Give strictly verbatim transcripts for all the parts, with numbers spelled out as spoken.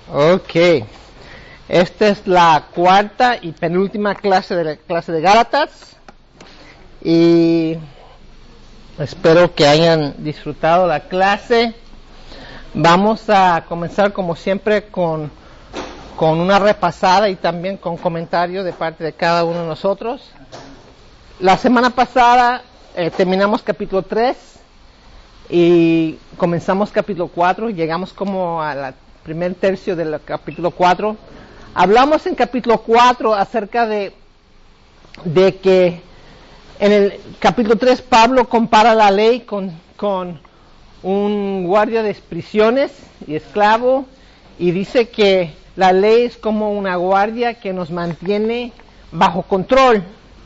Ok, esta es la cuarta y penúltima clase de la clase de Gálatas y espero que hayan disfrutado la clase. Vamos a comenzar como siempre con, con una repasada y también con comentarios de parte de cada uno de nosotros. La semana pasada eh, terminamos capítulo tres y comenzamos capítulo cuatro, llegamos como a la primer tercio del capítulo cuatro. Hablamos en capítulo cuatro acerca de, de que en el capítulo tres Pablo compara la ley con, con un guardia de prisiones y esclavo, y dice que la ley es como una guardia que nos mantiene bajo control.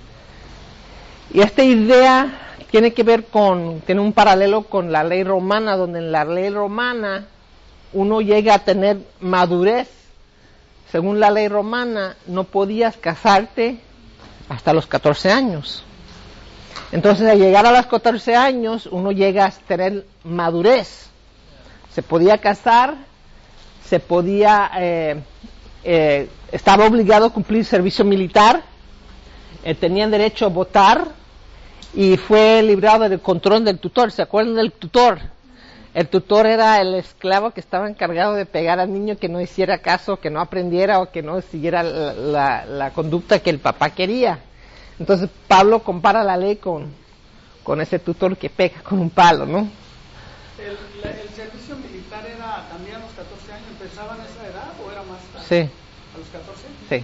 Y esta idea tiene que ver con, tiene un paralelo con la ley romana, donde en la ley romana uno llega a tener madurez. Según la ley romana, no podías casarte hasta los catorce años. Entonces, al llegar a los catorce años, uno llega a tener madurez. Se podía casar, se podía, eh, eh, estaba obligado a cumplir servicio militar, eh, tenían derecho a votar, y fue librado del control del tutor. ¿Se acuerdan del tutor? El tutor era el esclavo que estaba encargado de pegar al niño que no hiciera caso, que no aprendiera o que no siguiera la, la, la conducta que el papá quería. Entonces Pablo compara la ley con, con ese tutor que pega con un palo, ¿no? ¿El, la, el servicio militar era también a los catorce años? ¿Empezaban a esa edad o era más tarde? Sí. ¿A los catorce? Sí.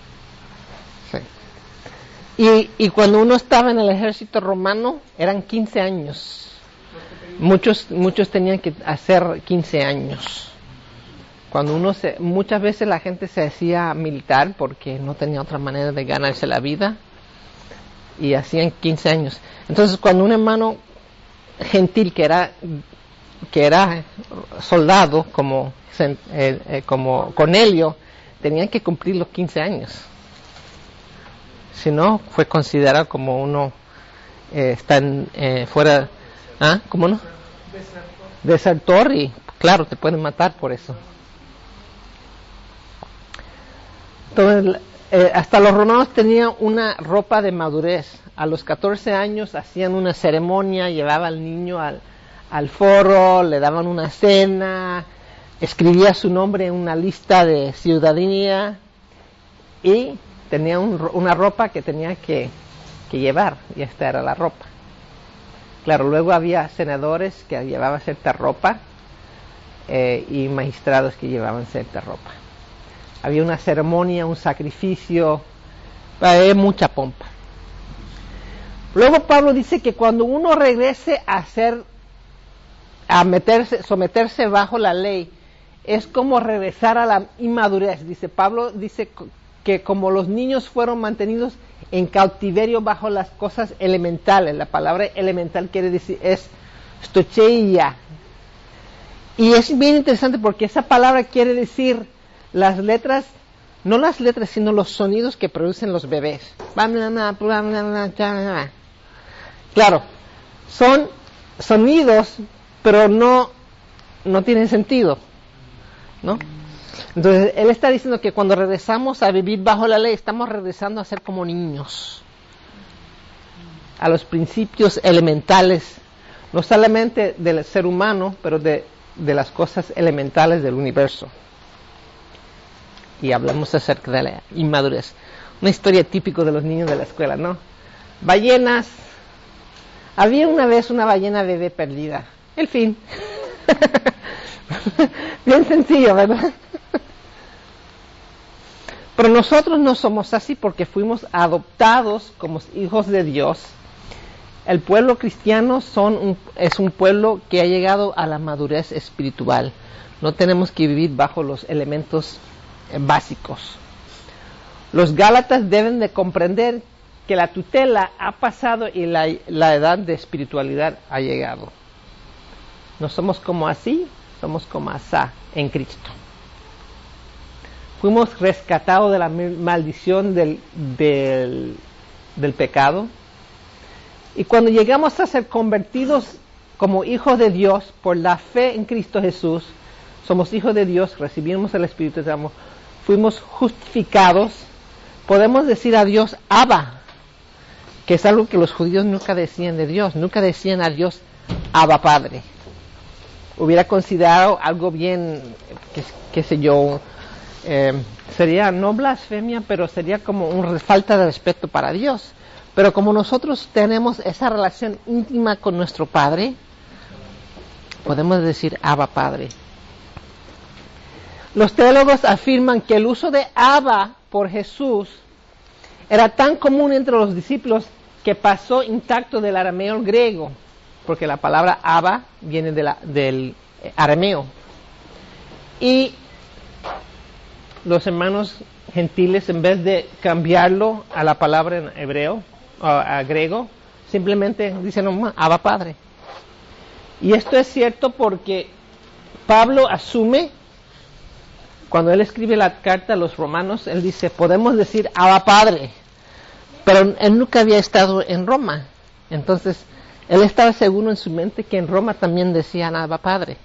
Sí. Y, y cuando uno estaba en el ejército romano, eran quince años. Muchos, muchos tenían que hacer quince años. Cuando uno se, muchas veces la gente se hacía militar porque no tenía otra manera de ganarse la vida y hacían quince años. Entonces, cuando un hermano gentil que era que era soldado como eh, eh, como Cornelio, tenían que cumplir los quince años. Si no, fue considerado como uno eh, está en, eh, fuera. ¿Ah? ¿Cómo no? Desertor. Desertor, y claro, te pueden matar por eso. Entonces, eh, hasta los romanos tenían una ropa de madurez. A los catorce años hacían una ceremonia, llevaban al niño al, al foro, le daban una cena, escribía su nombre en una lista de ciudadanía y tenía un, una ropa que tenía que, que llevar, y esta era la ropa. Claro, luego había senadores que llevaban cierta ropa eh, y magistrados que llevaban cierta ropa. Había una ceremonia, un sacrificio, eh, mucha pompa. Luego Pablo dice que cuando uno regrese a hacer, a meterse, someterse bajo la ley, es como regresar a la inmadurez. Dice Pablo, dice que como los niños fueron mantenidos en cautiverio bajo las cosas elementales. La palabra elemental quiere decir, es stocheia. Y es bien interesante porque esa palabra quiere decir las letras, no las letras, sino los sonidos que producen los bebés. Claro, son sonidos, pero no, no tienen sentido, ¿no? Entonces, él está diciendo que cuando regresamos a vivir bajo la ley, estamos regresando a ser como niños, a los principios elementales, no solamente del ser humano, pero de, de las cosas elementales del universo. Y hablamos acerca de la inmadurez. Una historia típica de los niños de la escuela, ¿no? Ballenas. Había una vez una ballena bebé perdida. El fin. Bien sencillo, ¿verdad? Pero nosotros no somos así porque fuimos adoptados como hijos de Dios. El pueblo cristiano son un, es un pueblo que ha llegado a la madurez espiritual. No tenemos que vivir bajo los elementos eh, básicos. Los gálatas deben de comprender que la tutela ha pasado y la, la edad de espiritualidad ha llegado. No somos como así, somos como asá en Cristo. Fuimos rescatados de la maldición del, del, del pecado. Y cuando llegamos a ser convertidos como hijos de Dios por la fe en Cristo Jesús, somos hijos de Dios, recibimos el Espíritu de amor, fuimos justificados, podemos decir a Dios, Abba, que es algo que los judíos nunca decían de Dios, nunca decían a Dios, Abba Padre. Hubiera considerado algo bien, qué, qué sé yo, eh, sería no blasfemia, pero sería como una falta de respeto para Dios. Pero como nosotros tenemos esa relación íntima con nuestro Padre, podemos decir Abba Padre. Los teólogos afirman que el uso de Abba por Jesús era tan común entre los discípulos que pasó intacto del arameo al griego, porque la palabra Abba viene de la, del arameo. Y los hermanos gentiles, en vez de cambiarlo a la palabra en hebreo, o a griego, simplemente dicen Abba Padre. Y esto es cierto porque Pablo asume, cuando él escribe la carta a los romanos, él dice, podemos decir Abba Padre, pero él nunca había estado en Roma. Entonces, él estaba seguro en su mente que en Roma también decían Abba Padre.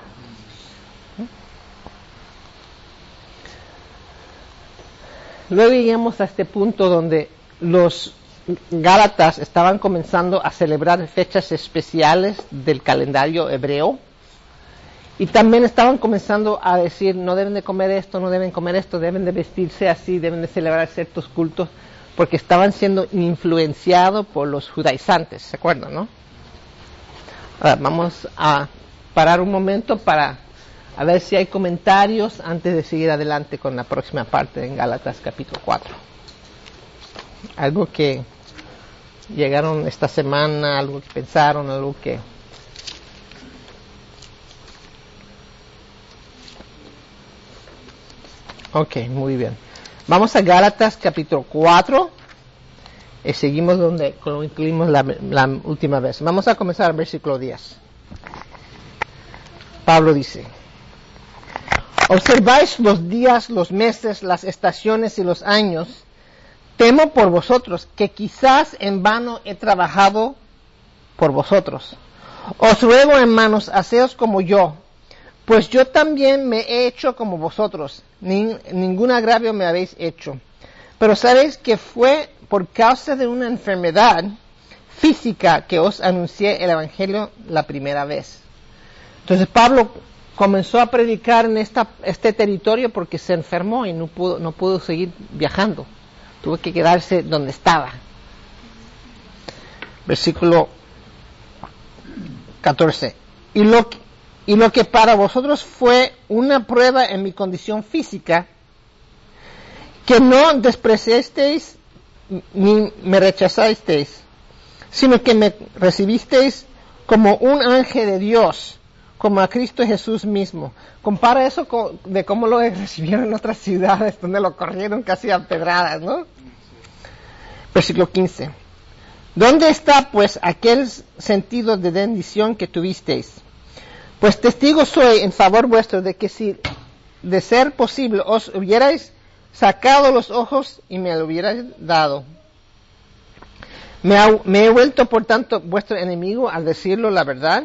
Luego llegamos a este punto donde los Gálatas estaban comenzando a celebrar fechas especiales del calendario hebreo y también estaban comenzando a decir no deben de comer esto, no deben comer esto, deben de vestirse así, deben de celebrar ciertos cultos, porque estaban siendo influenciados por los judaizantes, ¿se acuerdan, no? Ahora vamos a parar un momento para a ver si hay comentarios antes de seguir adelante con la próxima parte en Gálatas capítulo cuatro. Algo que llegaron esta semana, algo que pensaron, algo que... Ok, muy bien. Vamos a Gálatas capítulo cuatro y seguimos donde concluimos la, la última vez. Vamos a comenzar al versículo diez. Pablo dice: observáis los días, los meses, las estaciones y los años. Temo por vosotros, que quizás en vano he trabajado por vosotros. Os ruego, hermanos, haceos como yo, pues yo también me he hecho como vosotros. Ni, ningún agravio me habéis hecho. Pero sabéis que fue por causa de una enfermedad física que os anuncié el Evangelio la primera vez. Entonces Pablo comenzó a predicar en esta, este territorio porque se enfermó y no pudo, no pudo seguir viajando. Tuvo que quedarse donde estaba. Versículo catorce. Y lo, que, y lo que para vosotros fue una prueba en mi condición física, que no despreciasteis ni me rechazasteis, sino que me recibisteis como un ángel de Dios, como a Cristo Jesús mismo. Compara eso con, de cómo lo recibieron en otras ciudades donde lo corrieron casi a pedradas, ¿no? Versículo quince. ¿Dónde está pues aquel sentido de bendición que tuvisteis? Pues testigo soy en favor vuestro de que si de ser posible os hubierais sacado los ojos y me lo hubierais dado. Me, ha, me he vuelto por tanto vuestro enemigo al decirlo la verdad.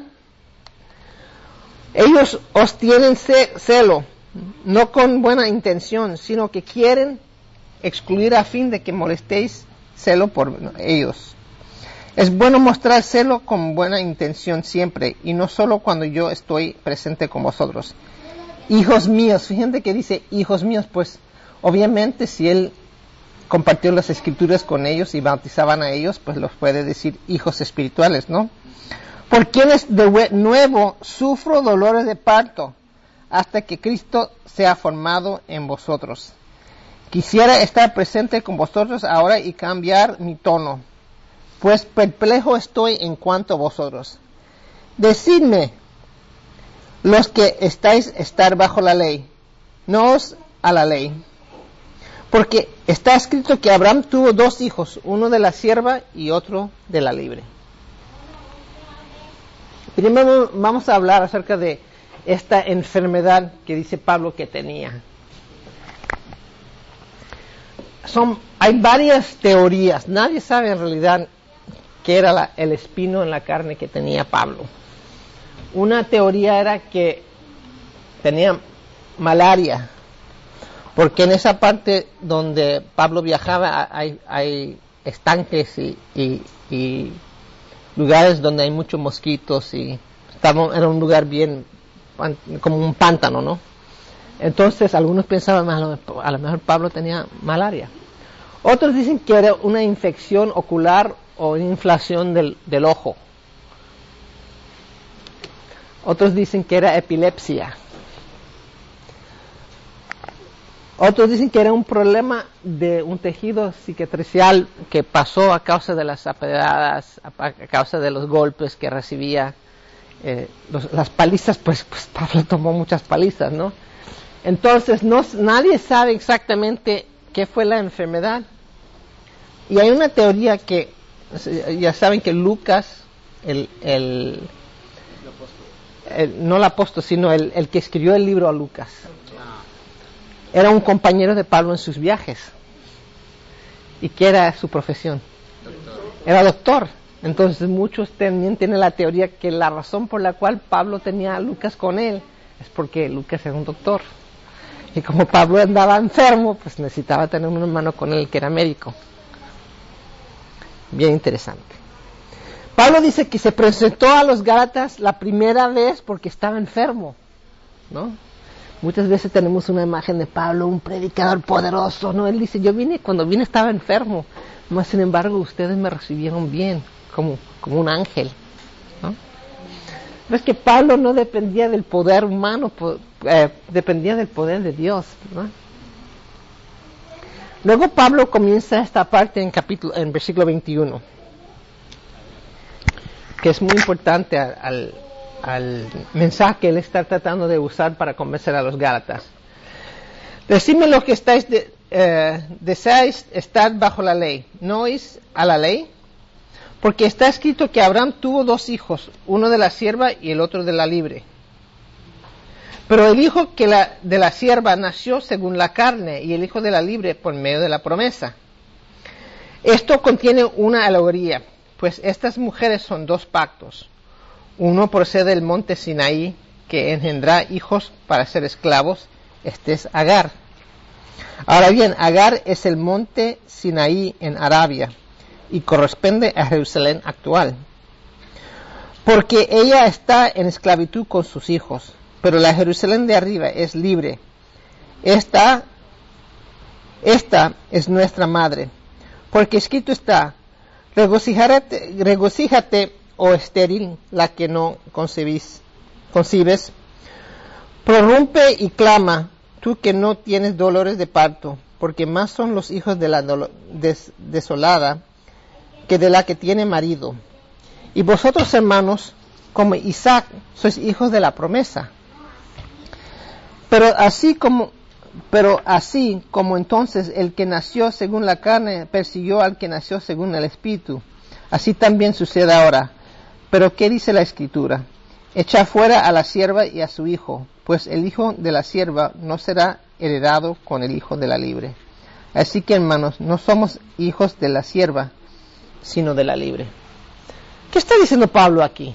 Ellos os tienen celo, no con buena intención, sino que quieren excluir a fin de que molestéis celo por ellos. Es bueno mostrar celo con buena intención siempre, y no solo cuando yo estoy presente con vosotros. Hijos míos, fíjense que dice hijos míos, pues obviamente si él compartió las escrituras con ellos y bautizaban a ellos, pues los puede decir hijos espirituales, ¿no? Por quienes de nuevo sufro dolores de parto, hasta que Cristo sea formado en vosotros. Quisiera estar presente con vosotros ahora y cambiar mi tono, pues perplejo estoy en cuanto a vosotros. Decidme, los que estáis estar bajo la ley, no os a la ley. Porque está escrito que Abraham tuvo dos hijos, uno de la sierva y otro de la libre. Primero vamos a hablar acerca de esta enfermedad que dice Pablo que tenía. Son, hay varias teorías, nadie sabe en realidad qué era la, el espino en la carne que tenía Pablo. Una teoría era que tenía malaria, porque en esa parte donde Pablo viajaba hay, hay estanques y, y, y lugares donde hay muchos mosquitos, y estaba, era un lugar bien como un pántano, ¿no? Entonces algunos pensaban, a lo, a lo mejor Pablo tenía malaria. Otros dicen que era una infección ocular o una inflación del, del ojo. Otros dicen que era epilepsia. Otros dicen que era un problema de un tejido cicatricial que pasó a causa de las apedradas, a causa de los golpes que recibía. Eh, los, las palizas, pues, pues Pablo tomó muchas palizas, ¿no? Entonces no, nadie sabe exactamente qué fue la enfermedad. Y hay una teoría que, ya saben que Lucas, el, el, el no el apóstol, sino el, el que escribió el libro a Lucas, era un compañero de Pablo en sus viajes. ¿Y qué era su profesión? Doctor. Era doctor. Entonces muchos también tienen la teoría que la razón por la cual Pablo tenía a Lucas con él es porque Lucas era un doctor. Y como Pablo andaba enfermo, pues necesitaba tener un hermano con él que era médico. Bien interesante. Pablo dice que se presentó a los Gálatas la primera vez porque estaba enfermo, ¿no? Muchas veces tenemos una imagen de Pablo, un predicador poderoso, ¿no? Él dice, yo vine, cuando vine estaba enfermo, mas sin embargo ustedes me recibieron bien, como, como un ángel, ¿no? Pero es que Pablo no dependía del poder humano, po, eh, dependía del poder de Dios, ¿no? Luego Pablo comienza esta parte en capítulo, en versículo veintiuno, que es muy importante al, al, al mensaje que él está tratando de usar para convencer a los Gálatas. Decidme lo que estáis de, eh, deseáis estar bajo la ley, ¿no oís a la ley? Porque está escrito que Abraham tuvo dos hijos, uno de la sierva y el otro de la libre. Pero el hijo que la, de la sierva nació según la carne y el hijo de la libre por medio de la promesa. Esto contiene una alegoría, pues estas mujeres son dos pactos. Uno procede del monte Sinaí, que engendrá hijos para ser esclavos. Este es Agar. Ahora bien, Agar es el monte Sinaí en Arabia y corresponde a Jerusalén actual, porque ella está en esclavitud con sus hijos, pero la Jerusalén de arriba es libre. Esta, esta es nuestra madre, porque escrito está, regocíjate, regocíjate, oh estéril, la que no concebís, concibes, prorrumpe y clama, tú que no tienes dolores de parto, porque más son los hijos de la des, desolada que de la que tiene marido. Y vosotros, hermanos, como Isaac, sois hijos de la promesa. Pero así como, pero así como entonces el que nació según la carne persiguió al que nació según el Espíritu, así también sucede ahora. Pero ¿qué dice la Escritura? Echa fuera a la sierva y a su hijo, pues el hijo de la sierva no será heredado con el hijo de la libre. Así que, hermanos, no somos hijos de la sierva, sino de la libre. ¿Qué está diciendo Pablo aquí?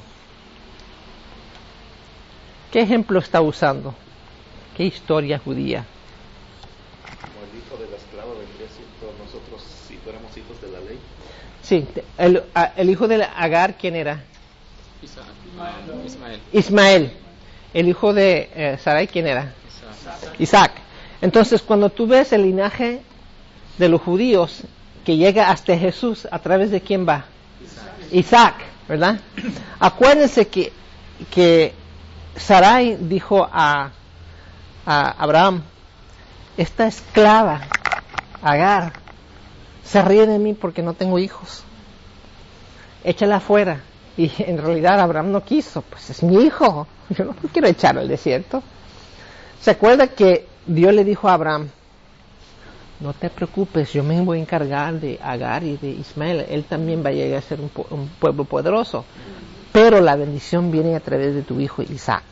¿Qué ejemplo está usando? ¿Qué historia judía? Como el hijo del esclavo vendría siendo nosotros si fuéramos hijos de la ley. Sí, el, el hijo de Agar, ¿quién era? Isaac. Ismael. Ismael. El hijo de eh, Sarai, ¿quién era? Isaac. Isaac. Entonces, cuando tú ves el linaje de los judíos que llega hasta Jesús, ¿a través de quién va? Isaac, Isaac, ¿verdad? Acuérdense que, que Sarai dijo a, a Abraham, esta esclava, Agar, se ríe de mí porque no tengo hijos. Échala afuera. Y en realidad Abraham no quiso, pues es mi hijo, yo no quiero echarlo al desierto. ¿Se acuerda que Dios le dijo a Abraham, no te preocupes, yo me voy a encargar de Agar y de Ismael, él también va a llegar a ser un, un pueblo poderoso, pero la bendición viene a través de tu hijo Isaac.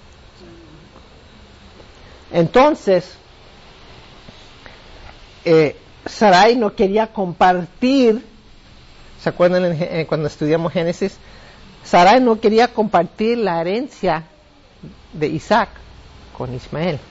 Entonces, eh, Sarai no quería compartir, ¿se acuerdan en, en, cuando estudiamos Génesis? Sarai no quería compartir la herencia de Isaac con Ismael.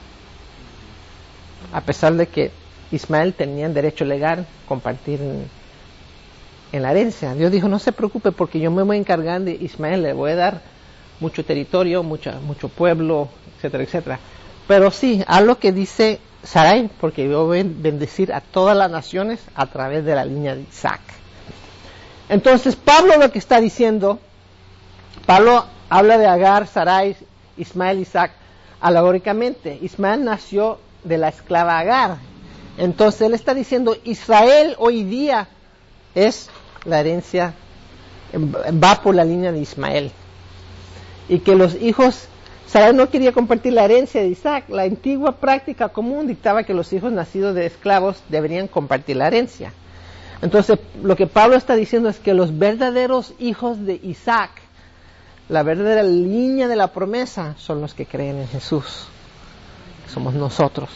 A pesar de que Ismael tenía derecho legal a compartir en, en la herencia. Dios dijo, no se preocupe porque yo me voy a encargar de Ismael, le voy a dar mucho territorio, mucha, mucho pueblo, etcétera, etcétera. Pero sí, haz lo que dice Sarai, porque yo voy a bendecir a todas las naciones a través de la línea de Isaac. Entonces, Pablo lo que está diciendo, Pablo habla de Agar, Sarai, Ismael, Isaac, alegóricamente. Ismael nació de la esclava Agar. Entonces, él está diciendo, Israel hoy día es la herencia, va por la línea de Ismael. Y que los hijos, Sarai no quería compartir la herencia de Isaac. La antigua práctica común dictaba que los hijos nacidos de esclavos deberían compartir la herencia. Entonces, lo que Pablo está diciendo es que los verdaderos hijos de Isaac, la verdadera línea de la promesa, son los que creen en Jesús. Somos nosotros.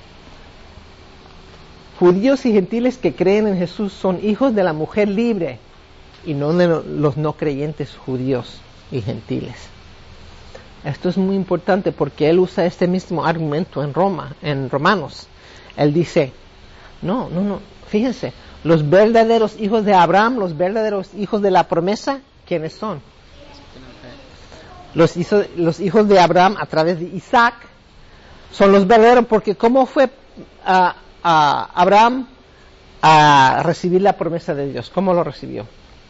Judíos y gentiles que creen en Jesús son hijos de la mujer libre y no de los no creyentes judíos y gentiles. Esto es muy importante porque él usa este mismo argumento en Roma, en Romanos. Él dice, no, no, no, fíjense, los verdaderos hijos de Abraham, los verdaderos hijos de la promesa, ¿quiénes son? Los, hizo, los hijos de Abraham a través de Isaac son los verdaderos, porque ¿cómo fue a, a Abraham a recibir la promesa de Dios? ¿Cómo lo recibió?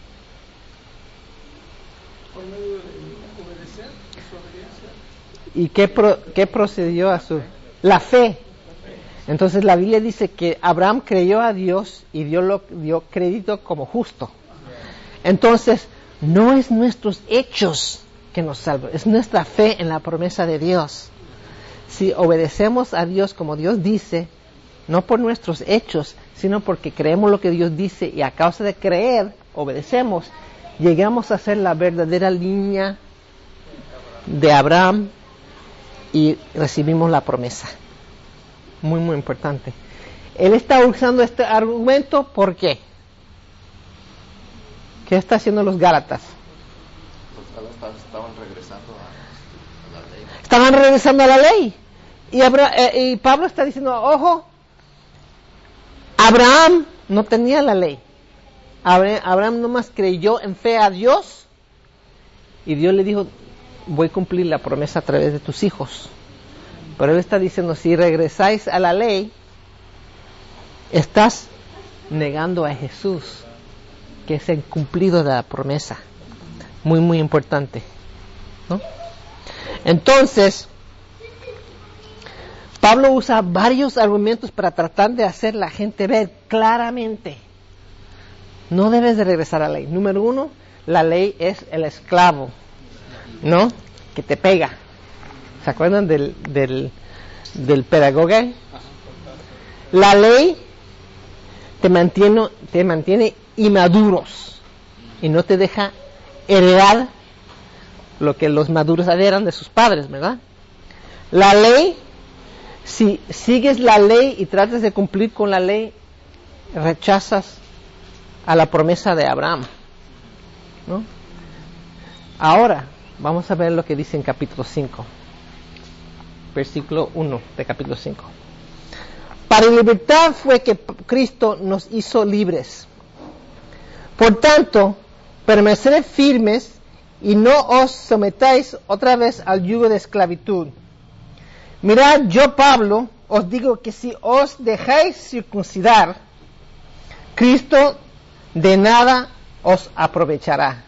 Por medio de obedecer, su obediencia. ¿Y qué, pro, qué procedió a su? La fe. Entonces la Biblia dice que Abraham creyó a Dios y Dios lo dio crédito como justo. Entonces, no es nuestros hechos que nos salvan, es nuestra fe en la promesa de Dios. Si obedecemos a Dios como Dios dice, no por nuestros hechos, sino porque creemos lo que Dios dice y a causa de creer, obedecemos, llegamos a ser la verdadera línea de Abraham y recibimos la promesa. Muy, muy importante. Él está usando este argumento, ¿por qué? ¿Qué está haciendo los Gálatas? Estaban regresando a, a la ley. Estaban regresando a la ley. Y, Abra, eh, y Pablo está diciendo, ojo, Abraham no tenía la ley. Abraham, Abraham nomás creyó en fe a Dios y Dios le dijo, voy a cumplir la promesa a través de tus hijos. Pero él está diciendo, si regresáis a la ley, estás negando a Jesús, que es el cumplido de la promesa. Muy, muy importante, ¿no? Entonces, Pablo usa varios argumentos para tratar de hacer la gente ver claramente. No debes de regresar a la ley. Número uno, la ley es el esclavo, ¿no? Que te pega. ¿Se acuerdan del, del, del pedagogo? La ley te mantiene, te mantiene inmaduros y no te deja heredar lo que los maduros heredan de sus padres, ¿verdad? La ley, si sigues la ley y tratas de cumplir con la ley, rechazas a la promesa de Abraham, ¿no? Ahora, vamos a ver lo que dice en capítulo cinco. Versículo uno de capítulo cinco. Para libertad fue que Cristo nos hizo libres. Por tanto, permaneced firmes y no os sometáis otra vez al yugo de esclavitud. Mirad, yo Pablo os digo que si os dejáis circuncidar, Cristo de nada os aprovechará.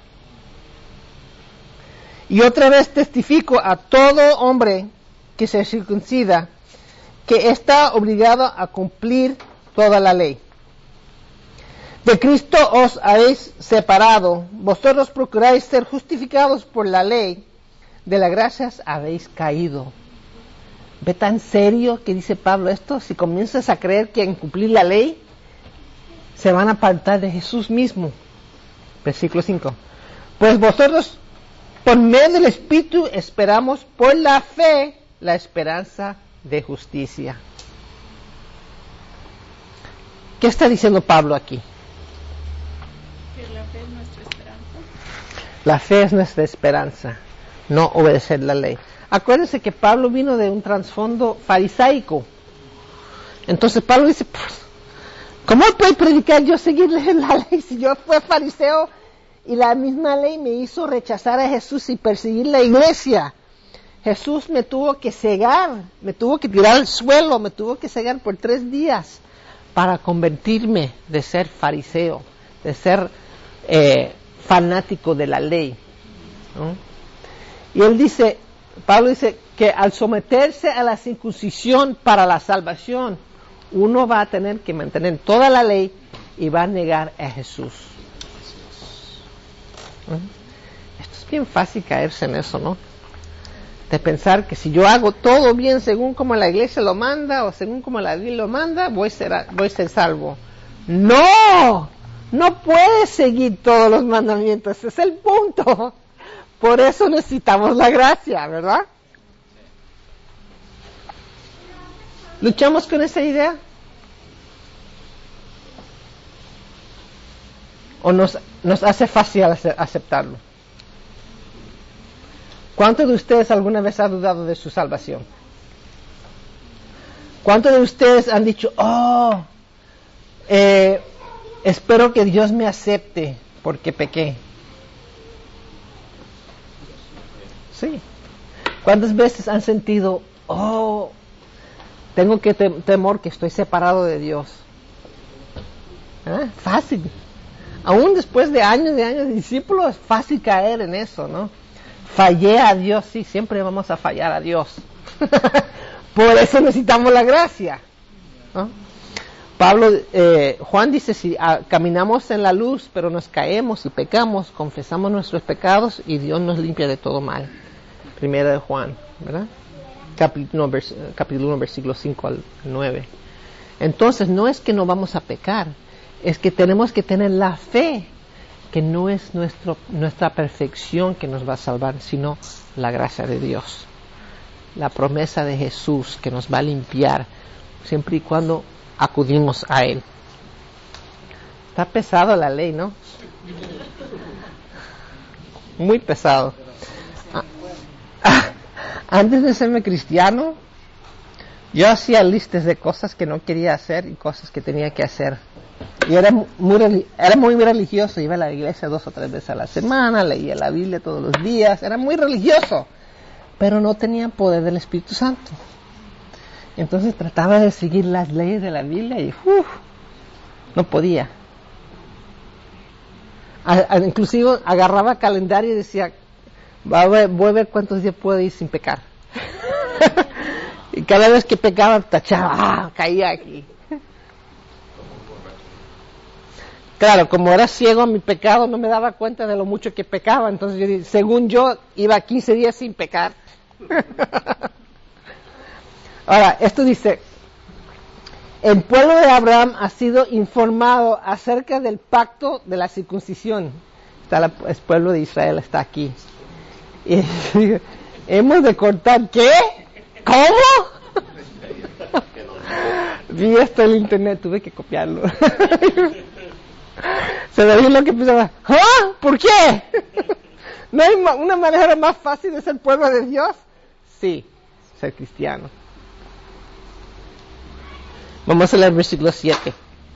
Y otra vez testifico a todo hombre que se circuncida, que está obligado a cumplir toda la ley. De Cristo os habéis separado, vosotros procuráis ser justificados por la ley, de la gracia habéis caído. ¿Ve tan serio que dice Pablo esto? Si comienzas a creer que en cumplir la ley, se van a apartar de Jesús mismo. Versículo cinco. Pues vosotros, por medio del Espíritu, esperamos por la fe la esperanza de justicia. ¿Qué está diciendo Pablo aquí? Que la fe es nuestra esperanza. La fe es nuestra esperanza, no obedecer la ley. Acuérdense que Pablo vino de un trasfondo farisaico. Entonces Pablo dice, pues, ¿cómo puedo predicar yo seguirle la ley si yo fui fariseo y la misma ley me hizo rechazar a Jesús y perseguir la iglesia? Jesús me tuvo que cegar, me tuvo que tirar al suelo, me tuvo que cegar por tres días para convertirme de ser fariseo, de ser eh, fanático de la ley, ¿no? Y él dice, Pablo dice que al someterse a la circuncisión para la salvación, uno va a tener que mantener toda la ley y va a negar a Jesús. ¿No? Esto es bien fácil caerse en eso, ¿no? De pensar que si yo hago todo bien según como la iglesia lo manda o según como la Biblia lo manda, voy a ser, voy a ser salvo. ¡No! No puedes seguir todos los mandamientos, ese es el punto. Por eso necesitamos la gracia, ¿verdad? ¿Luchamos con esa idea? ¿O nos, nos hace fácil aceptarlo? ¿Cuántos de ustedes alguna vez han dudado de su salvación? ¿Cuántos de ustedes han dicho, oh, eh, espero que Dios me acepte porque pequé? Sí. ¿Cuántas veces han sentido, oh, tengo que tem- temor que estoy separado de Dios? ¿Eh? Fácil. Aún después de años y años de discípulos, es fácil caer en eso, ¿no? Fallé a Dios, sí, siempre vamos a fallar a Dios. Por eso necesitamos la gracia, ¿no? Pablo, eh, Juan dice, si ah, caminamos en la luz, pero nos caemos y pecamos, confesamos nuestros pecados y Dios nos limpia de todo mal. Primera de Juan, ¿verdad? Capítulo, vers, capítulo uno, versículos cinco al nueve. Entonces, no es que no vamos a pecar, es que tenemos que tener la fe, que no es nuestro, nuestra perfección que nos va a salvar, sino la gracia de Dios. La promesa de Jesús que nos va a limpiar, siempre y cuando acudimos a Él. Está pesado la ley, ¿no? Muy pesado. Antes de serme cristiano, yo hacía listas de cosas que no quería hacer y cosas que tenía que hacer. Y era muy, era muy religioso, iba a la iglesia dos o tres veces a la semana, leía la Biblia todos los días, era muy religioso, pero no tenía poder del Espíritu Santo. Entonces trataba de seguir las leyes de la Biblia y uf, no podía. A, a, inclusive agarraba calendario y decía, voy a ver, voy a ver cuántos días puedo ir sin pecar. Y cada vez que pecaba, tachaba, ah, caía aquí. Claro, como era ciego a mi pecado, no me daba cuenta de lo mucho que pecaba. Entonces, yo, según yo, iba quince días sin pecar. Ahora, esto dice, el pueblo de Abraham ha sido informado acerca del pacto de la circuncisión. Está la, el pueblo de Israel está aquí. Y hemos de cortar, ¿qué? ¿Cómo? Vi esto en el internet, tuve que copiarlo. Se veía lo que pensaba, ¿ah? ¿Por qué? ¿No hay ma- una manera más fácil de ser pueblo de Dios? Sí, ser cristiano. Vamos a leer el versículo siete.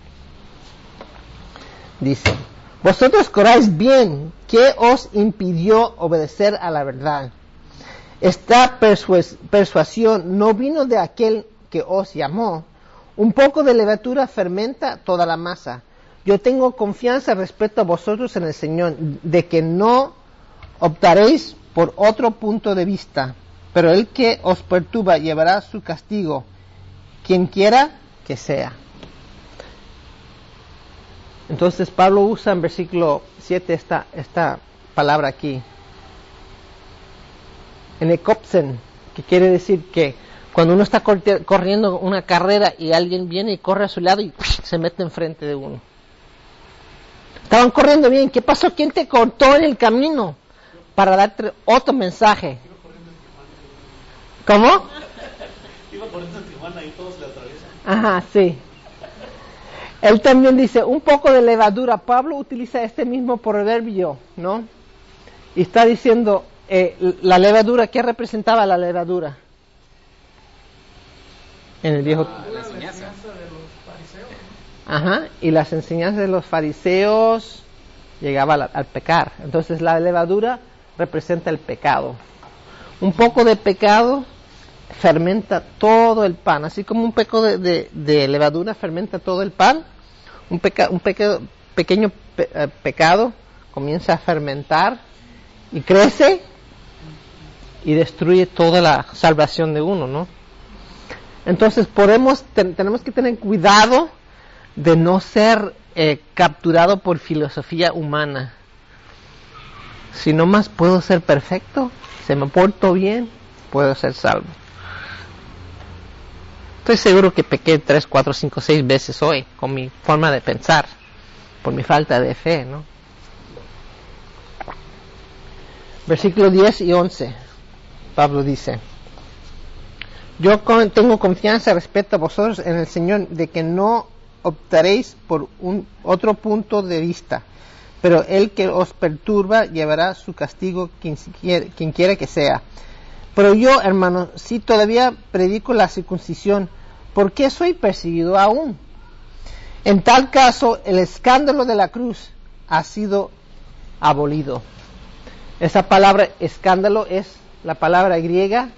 Dice, vosotros coráis bien, ¿qué os impidió obedecer a la verdad? Esta persuas- persuasión no vino de aquel que os llamó. Un poco de levadura fermenta toda la masa. Yo tengo confianza respecto a vosotros en el Señor, de que no optaréis por otro punto de vista, pero el que os perturba llevará su castigo, quien quiera que sea. Entonces Pablo usa en versículo siete esta, esta palabra aquí, enekopsen, que quiere decir que cuando uno está corriendo una carrera y alguien viene y corre a su lado y se mete enfrente de uno. Estaban corriendo bien, ¿qué pasó? ¿Quién te cortó en el camino? Para darte otro mensaje. ¿Cómo? Iba corriendo en Tijuana y todos le atraviesan. Ajá, sí. Él también dice, un poco de levadura. Pablo utiliza este mismo proverbio, ¿no? Y está diciendo, eh, la levadura, ¿qué representaba la levadura? En el viejo. Ah, la enseñanza. Ajá, y las enseñanzas de los fariseos llegaba al, al pecar. Entonces la levadura representa el pecado. Un poco de pecado fermenta todo el pan, así como un poco de, de, de levadura fermenta todo el pan. Un, peca, un pequeño, pequeño pe, eh, pecado comienza a fermentar y crece y destruye toda la salvación de uno, ¿no? Entonces podemos, ten, tenemos que tener cuidado de no ser eh, capturado por filosofía humana. Si no más puedo ser perfecto, si me porto bien, puedo ser salvo. Estoy seguro que pequé tres, cuatro, cinco, seis veces hoy con mi forma de pensar, por mi falta de fe, ¿no? Versículos diez y once, Pablo dice: yo con, tengo confianza respecto a vosotros en el Señor, de que no optaréis por un otro punto de vista, pero el que os perturba llevará su castigo, quien, quien quiera que sea. Pero yo, hermano, si todavía predico la circuncisión, ¿por qué soy perseguido aún? En tal caso, el escándalo de la cruz ha sido abolido. Esa palabra escándalo es la palabra griega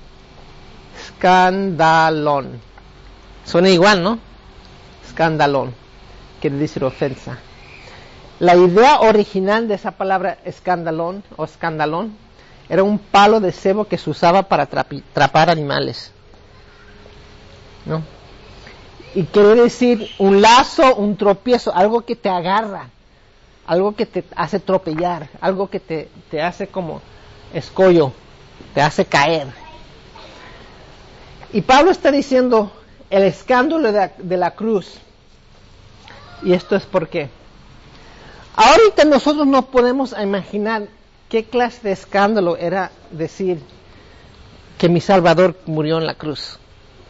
escandalón. Suena igual, ¿no? Escandalón, quiere decir ofensa. La idea original de esa palabra escandalón o escandalón era un palo de cebo que se usaba para trapi, trapar animales, ¿no? Y quiere decir un lazo, un tropiezo, algo que te agarra, algo que te hace tropellar, algo que te, te hace como escollo, te hace caer. Y Pablo está diciendo el escándalo de la, de la cruz. Y esto es por qué. Ahorita nosotros no podemos imaginar qué clase de escándalo era decir que mi Salvador murió en la cruz.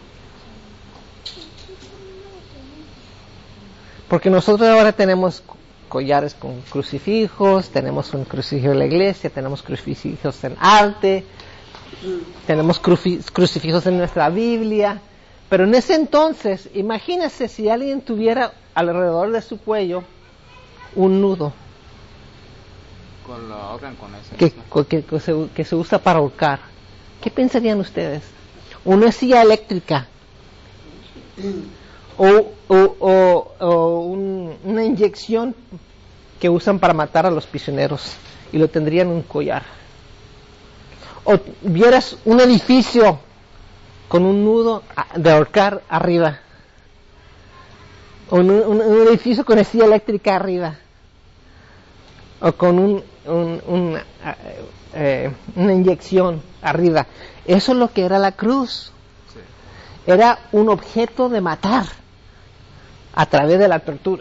Porque nosotros ahora tenemos collares con crucifijos, tenemos un crucifijo en la iglesia, tenemos crucifijos en arte, tenemos crucifijos en nuestra Biblia. Pero en ese entonces, imagínese si alguien tuviera alrededor de su cuello un nudo Con lo ahorcan con eso. que, que, que, se, que se usa para ahorcar. ¿Qué pensarían ustedes? Una silla eléctrica o, o, o, o un, una inyección que usan para matar a los prisioneros y lo tendrían en un collar. O vieras un edificio con un nudo de ahorcar arriba, o un, un, un edificio con silla eléctrica arriba, o con un, un, un, eh, una inyección arriba. Eso es lo que era la cruz. Sí. Era un objeto de matar a través de la tortura.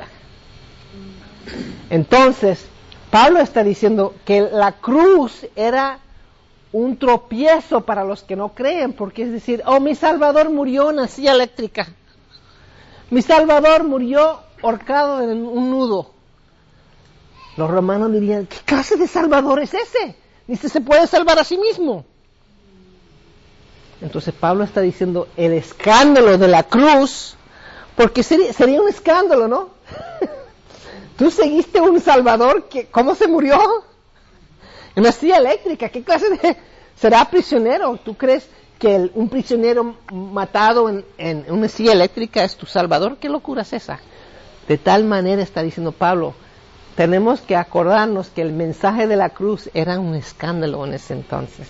Entonces, Pablo está diciendo que la cruz era un tropiezo para los que no creen, porque es decir, oh, mi Salvador murió en una silla eléctrica, mi Salvador murió ahorcado en un nudo. Los romanos dirían, ¿qué clase de Salvador es ese? Ni si se puede salvar a sí mismo. Entonces Pablo está diciendo el escándalo de la cruz, porque sería, sería un escándalo, ¿no? Tú seguiste un Salvador que, ¿cómo se murió? En una silla eléctrica. ¿Qué clase de será prisionero? ¿Tú crees que el, un prisionero matado en, en una silla eléctrica es tu Salvador? ¿Qué locura es esa? De tal manera está diciendo Pablo, tenemos que acordarnos que el mensaje de la cruz era un escándalo en ese entonces.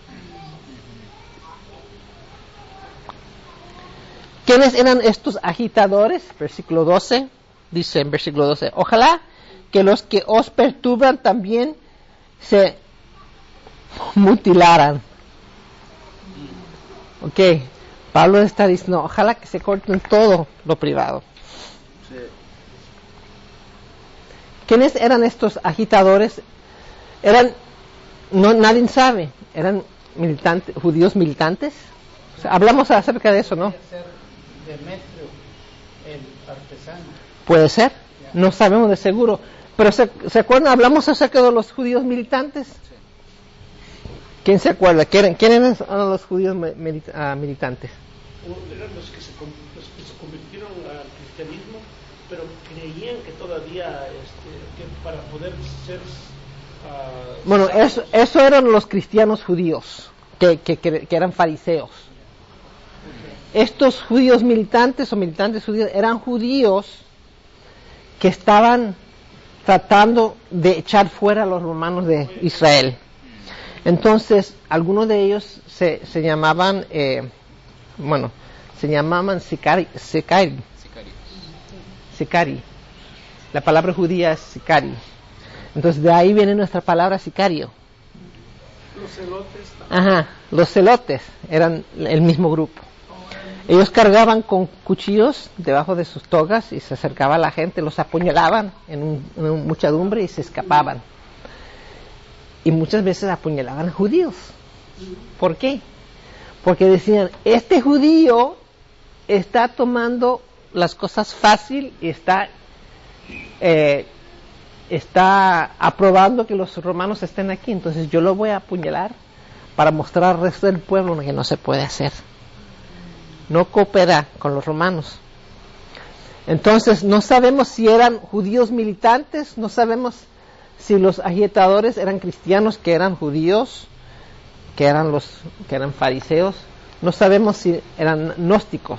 ¿Quiénes eran estos agitadores? Versículo doce, dice en versículo doce, ojalá que los que os perturban también se mutilaran. Ok, Pablo está diciendo, ojalá que se corten todo lo privado. Sí. ¿Quiénes eran estos agitadores? Eran, no, nadie sabe, eran militantes, judíos militantes. O sea, hablamos acerca de eso, ¿no? Puede ser Demetrio, el artesano. Puede ser, no sabemos de seguro. Pero ¿se, ¿se acuerdan? Hablamos acerca de los judíos militantes. ¿Quién se acuerda? ¿Quién, quién eran los judíos milita, uh, militantes? Eran los que, se, los que se convirtieron al cristianismo, pero creían que todavía, este, que para poder ser... Uh, bueno, eso, eso eran los cristianos judíos, que, que, que, que eran fariseos. Estos judíos militantes o militantes judíos eran judíos que estaban tratando de echar fuera a los romanos de Israel. Entonces, algunos de ellos se, se llamaban, eh, bueno, se llamaban sicari, sicari, sicari. La palabra judía es sicari. Entonces, de ahí viene nuestra palabra sicario. Los celotes. Ajá, los celotes eran el mismo grupo. Ellos cargaban con cuchillos debajo de sus togas y se acercaba a la gente, los apuñalaban en, un, en una muchedumbre y se escapaban. Y muchas veces apuñalaban a judíos. ¿Por qué? Porque decían, este judío está tomando las cosas fácil y está, eh, está aprobando que los romanos estén aquí, entonces yo lo voy a apuñalar para mostrar al resto del pueblo que no se puede hacer. No coopera con los romanos. Entonces no sabemos si eran judíos militantes, no sabemos si los agitadores eran cristianos que eran judíos, que eran los que eran fariseos, no sabemos si eran gnósticos.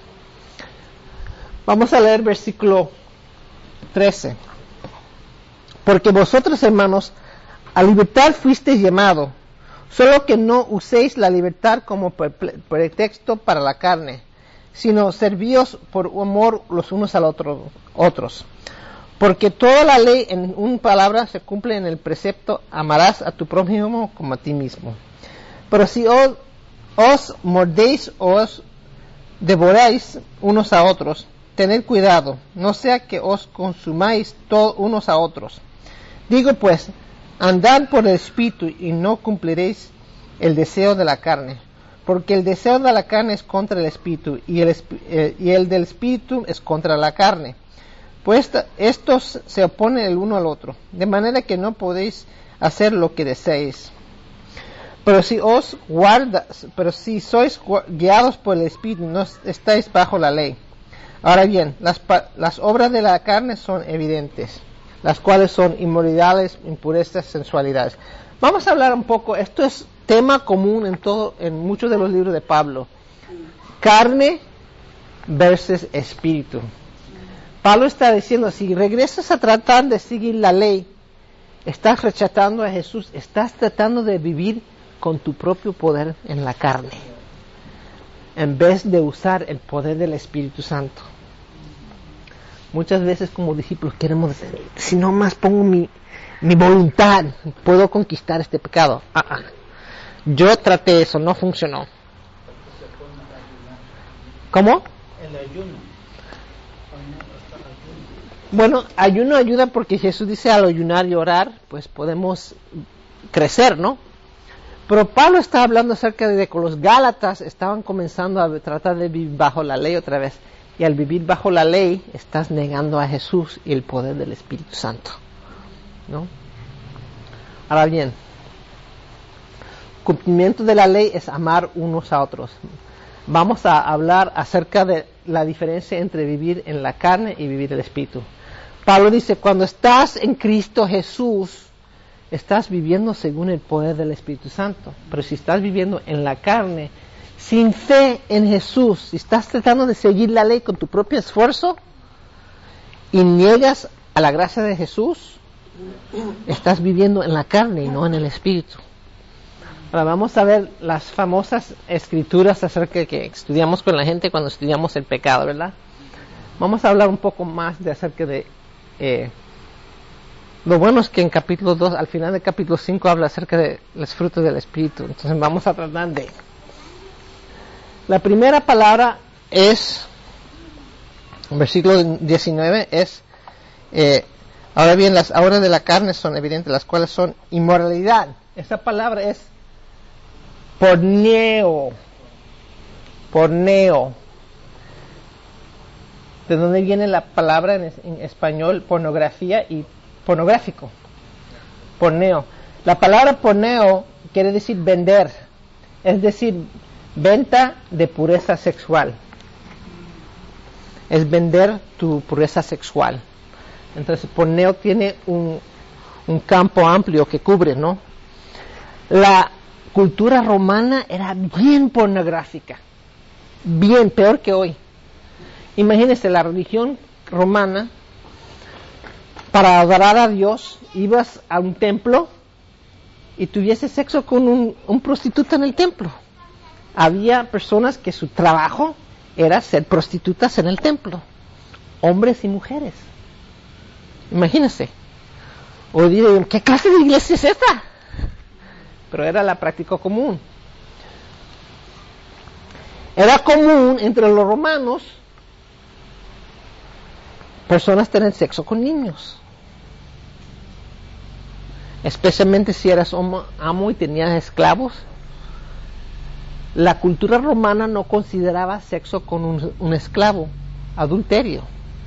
Vamos a leer versículo trece. Porque vosotros, hermanos, a libertad fuisteis llamados, solo que no uséis la libertad como pretexto para la carne, sino servíos por amor los unos a los otro, otros. Porque toda la ley, en una palabra, se cumple en el precepto: amarás a tu prójimo como a ti mismo. Pero si os, os mordéis o os devoráis unos a otros, tened cuidado, no sea que os consumáis todos unos a otros. Digo pues, andad por el Espíritu y no cumpliréis el deseo de la carne, porque el deseo de la carne es contra el Espíritu y el, eh, y el del Espíritu es contra la carne. Pues estos se oponen el uno al otro, de manera que no podéis hacer lo que deseéis. Pero si os guardas, pero si sois guiados por el Espíritu, no estáis bajo la ley. Ahora bien, las, las obras de la carne son evidentes, las cuales son inmoralidades, impurezas, sensualidades. Vamos a hablar un poco, esto es tema común en todo, en muchos de los libros de Pablo. Carne versus espíritu. Pablo está diciendo, si regresas a tratar de seguir la ley, estás rechazando a Jesús, estás tratando de vivir con tu propio poder en la carne, en vez de usar el poder del Espíritu Santo. Muchas veces como discípulos queremos decir, si no más pongo mi, mi voluntad, puedo conquistar este pecado. Ah, ah. Yo traté eso, no funcionó. ¿Cómo? El ayuno. Bueno, ayuno ayuda porque Jesús dice al ayunar y orar, pues podemos crecer, ¿no? Pero Pablo está hablando acerca de que los Gálatas estaban comenzando a tratar de vivir bajo la ley otra vez. Y al vivir bajo la ley, estás negando a Jesús y el poder del Espíritu Santo, ¿no? Ahora bien, cumplimiento de la ley es amar unos a otros. Vamos a hablar acerca de la diferencia entre vivir en la carne y vivir el Espíritu. Pablo dice, cuando estás en Cristo Jesús, estás viviendo según el poder del Espíritu Santo. Pero si estás viviendo en la carne, sin fe en Jesús, si estás tratando de seguir la ley con tu propio esfuerzo y niegas a la gracia de Jesús, estás viviendo en la carne y no en el Espíritu. Ahora vamos a ver las famosas escrituras acerca de que estudiamos con la gente cuando estudiamos el pecado, ¿verdad? Vamos a hablar un poco más de acerca de... Eh, lo bueno es que en capítulo dos, al final del capítulo cinco, habla acerca de los frutos del Espíritu. Entonces vamos a tratar de... La primera palabra es, versículo diecinueve, es, eh, ahora bien, las obras de la carne son evidentes, las cuales son inmoralidad. Esa palabra es porneo, porneo. ¿De dónde viene la palabra en, en español pornografía y pornográfico? Porneo. La palabra porneo quiere decir vender, es decir, venta de pureza sexual. Es vender tu pureza sexual. Entonces, porneo tiene un, un campo amplio que cubre, ¿no? La cultura romana era bien pornográfica, bien peor que hoy. Imagínense, la religión romana, para adorar a Dios, ibas a un templo y tuviese sexo con un, un prostituta en el templo. Había personas que su trabajo era ser prostitutas en el templo, hombres y mujeres. Imagínense. O diré, ¿qué clase de iglesia es esta? Pero era la práctica común. Era común entre los romanos personas tener sexo con niños, especialmente si eras amo y tenías esclavos. La cultura romana no consideraba sexo con un, un esclavo adulterio.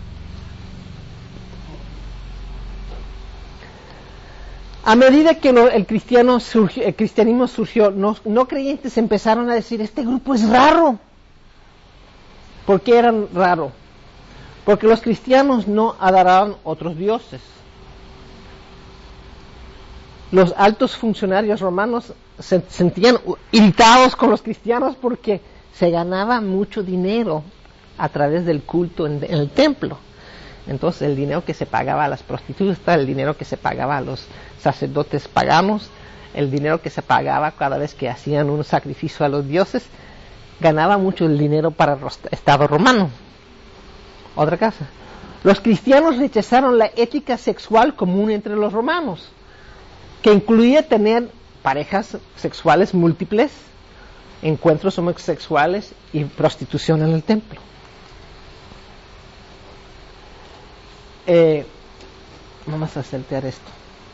A medida que lo, el, cristiano surgió, el cristianismo surgió, no, no creyentes empezaron a decir, este grupo es raro. ¿Por qué eran raro? Porque los cristianos no adoraban otros dioses. Los altos funcionarios romanos se sentían irritados con los cristianos porque se ganaba mucho dinero a través del culto en, en el templo. Entonces el dinero que se pagaba a las prostitutas, el dinero que se pagaba a los sacerdotes paganos, el dinero que se pagaba cada vez que hacían un sacrificio a los dioses, ganaba mucho el dinero para el Estado romano. Otra cosa, los cristianos rechazaron la ética sexual común entre los romanos, que incluía tener parejas sexuales múltiples, encuentros homosexuales y prostitución en el templo. Eh, vamos a saltear esto.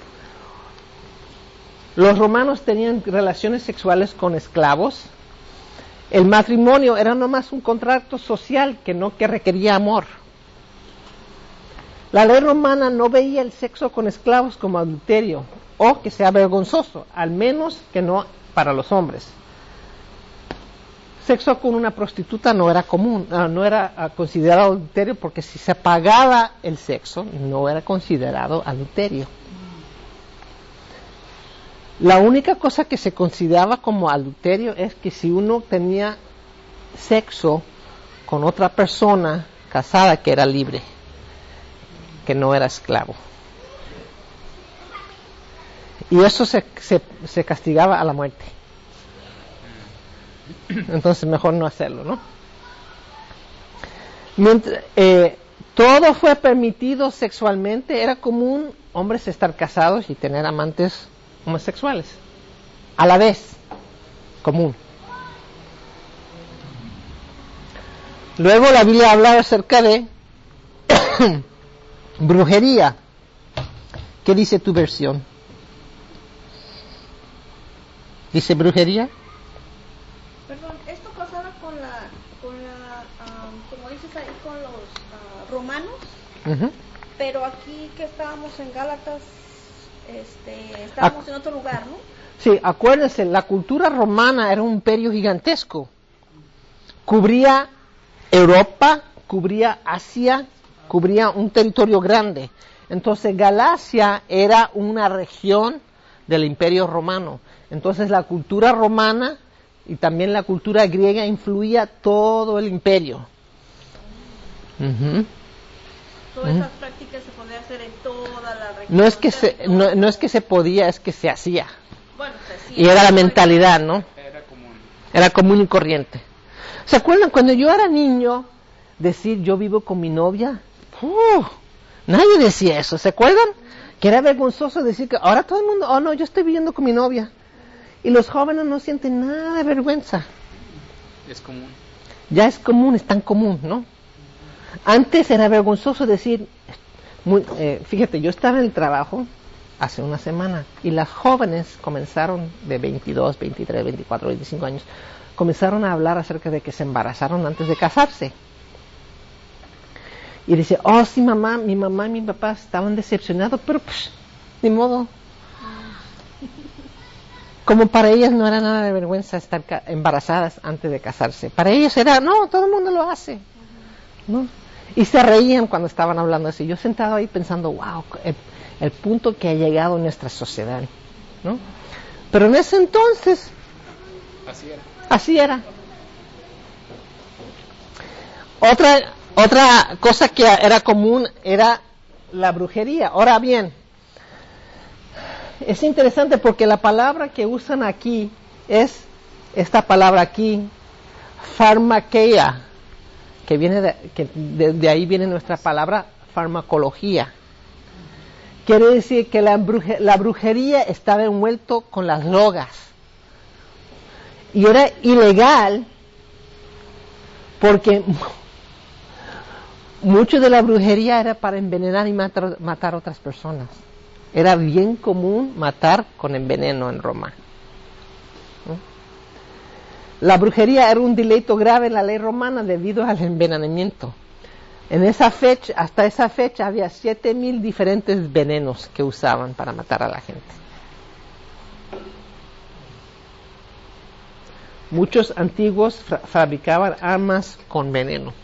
Los romanos tenían relaciones sexuales con esclavos. El matrimonio era nomás un contrato social que no que requería amor. La ley romana no veía el sexo con esclavos como adulterio o que sea vergonzoso, al menos que no para los hombres. Sexo con una prostituta no era común, no era considerado adulterio, porque si se pagaba el sexo no era considerado adulterio. La única cosa que se consideraba como adulterio es que si uno tenía sexo con otra persona casada que era libre, que no era esclavo. Y eso se, se, se castigaba a la muerte. Entonces mejor no hacerlo, ¿no? Mientras, eh, todo fue permitido sexualmente. Era común hombres estar casados y tener amantes homosexuales a la vez, común. Luego la Biblia habla acerca de brujería. ¿Qué dice tu versión? ¿Dice brujería? Perdón, esto pasaba con la, con la um, como dices ahí, con los uh, romanos, uh-huh. Pero aquí que estábamos en Gálatas, este, estábamos Ac- en otro lugar, ¿no? Sí, acuérdense, la cultura romana era un imperio gigantesco. Cubría Europa, cubría Asia, cubría un territorio grande. Entonces Galacia era una región del imperio romano. Entonces la cultura romana y también la cultura griega influía todo el imperio. Uh-huh. Todas uh-huh. esas prácticas se podían hacer en toda la región. No es que se, no, no es que se podía, es que se hacía. Bueno, se hacía. Y era la mentalidad, ¿no? Era común. Era común y corriente. ¿Se acuerdan cuando yo era niño decir yo vivo con mi novia? Uh, nadie decía eso, ¿se acuerdan? Que era vergonzoso decir que ahora todo el mundo, oh no, yo estoy viviendo con mi novia. Y los jóvenes no sienten nada de vergüenza. Es común. Ya es común, es tan común, ¿no? Antes era vergonzoso decir, muy, eh, fíjate, yo estaba en el trabajo hace una semana y las jóvenes comenzaron de veintidós, veintitrés, veinticuatro, veinticinco años, comenzaron a hablar acerca de que se embarazaron antes de casarse. Y dice, oh sí mamá, mi mamá y mi papá estaban decepcionados, pero pues, ni modo. como para ellas no era nada de vergüenza estar embarazadas antes de casarse. Para ellos era, no, todo el mundo lo hace, ¿no? Y se reían cuando estaban hablando así. Yo sentado ahí pensando, wow, el, el punto que ha llegado en nuestra sociedad, ¿no? Pero en ese entonces, así era. Así era. Otra, otra cosa que era común era la brujería. Ahora bien, es interesante porque la palabra que usan aquí es esta palabra aquí, farmakeia, que viene de, que de, de ahí viene nuestra palabra farmacología. Quiere decir que la, bruje, la brujería estaba envuelto con las drogas y era ilegal porque mucho de la brujería era para envenenar y matar, matar a otras personas. Era bien común matar con el veneno en Roma. ¿No? La brujería era un delito grave en la ley romana debido al envenenamiento. En esa fecha, hasta esa fecha, había siete mil diferentes venenos que usaban para matar a la gente. Muchos antiguos fra- fabricaban armas con veneno.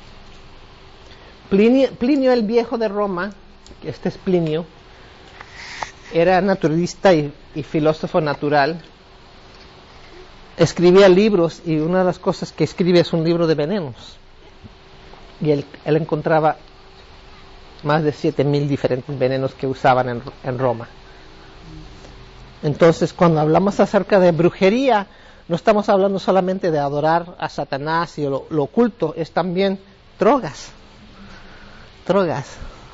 Plinio, Plinio el Viejo de Roma, este es Plinio, era naturalista y, y filósofo natural, escribía libros y una de las cosas que escribe es un libro de venenos. Y él, él encontraba más de siete mil diferentes venenos que usaban en, en Roma. Entonces, cuando hablamos acerca de brujería, no estamos hablando solamente de adorar a Satanás y lo, lo oculto, es también drogas. Drogas.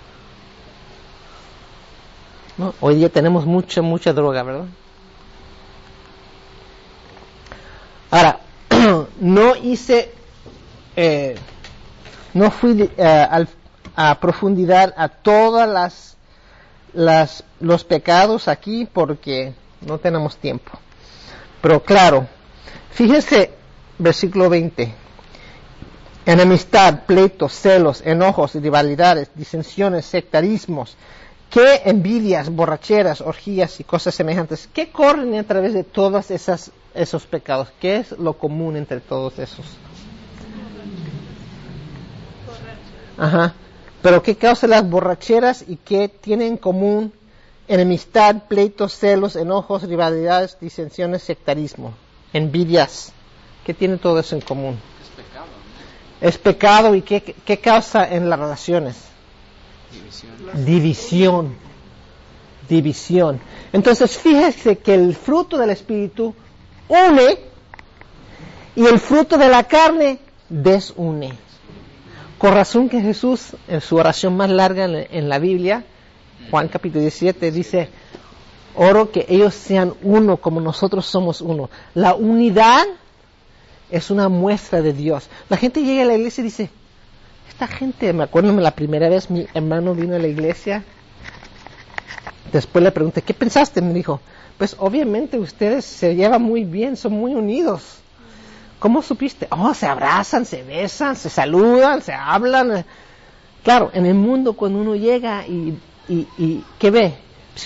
¿No? Hoy día tenemos mucha, mucha droga, ¿verdad? Ahora, no hice, eh, no fui eh, al, a profundidad a todas las, las, los pecados aquí porque no tenemos tiempo. Pero claro, fíjese, versículo veinte. Enemistad, pleitos, celos, enojos, rivalidades, disensiones, sectarismos, ¿qué envidias, borracheras, orgías y cosas semejantes? ¿Qué corren a través de todos esas, esos pecados? ¿Qué es lo común entre todos esos? Ajá. ¿Pero qué causa las borracheras y qué tienen en común? Enemistad, pleitos, celos, enojos, rivalidades, disensiones, sectarismo, envidias. ¿Qué tiene todo eso en común? Es pecado, ¿y qué, qué causa en las relaciones? División. División. División. Entonces, fíjese que el fruto del Espíritu une y el fruto de la carne desune. Con razón que Jesús, en su oración más larga en, en la Biblia, Juan capítulo diecisiete, dice, oro que ellos sean uno como nosotros somos uno. La unidad es una muestra de Dios. La gente llega a la iglesia y dice, esta gente, me acuerdo la primera vez mi hermano vino a la iglesia, después le pregunté, ¿qué pensaste? Me dijo, pues obviamente ustedes se llevan muy bien, son muy unidos. ¿Cómo supiste? Oh, se abrazan, se besan, se saludan, se hablan. Claro, en el mundo cuando uno llega y, y, y ¿qué ve?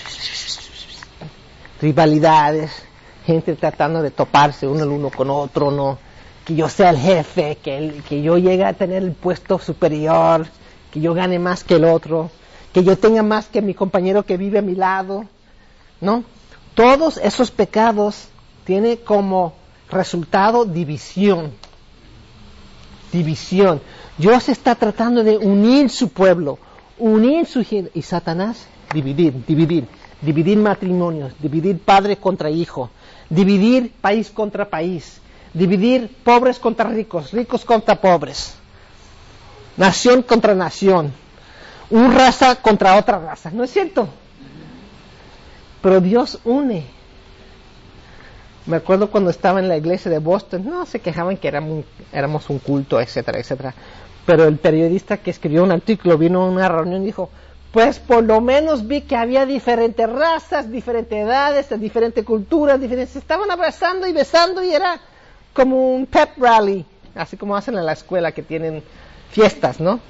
Rivalidades, gente tratando de toparse uno el uno con otro, ¿no? Que yo sea el jefe, que, el, que yo llegue a tener el puesto superior, que yo gane más que el otro, que yo tenga más que mi compañero que vive a mi lado, ¿no? Todos esos pecados tienen como resultado división. División. Dios está tratando de unir su pueblo, unir su gente, y Satanás dividir, dividir, dividir matrimonios, dividir padre contra hijo, dividir país contra país, dividir pobres contra ricos, ricos contra pobres, nación contra nación, una raza contra otra raza, ¿no es cierto? Pero Dios une. Me acuerdo cuando estaba en la iglesia de Boston, no, se quejaban que éramos, éramos un culto, etcétera, etcétera. Pero el periodista que escribió un artículo vino a una reunión y dijo, pues por lo menos vi que había diferentes razas, diferentes edades, diferentes culturas, diferentes, se estaban abrazando y besando y era como un pep rally, así como hacen en la escuela que tienen fiestas, ¿no?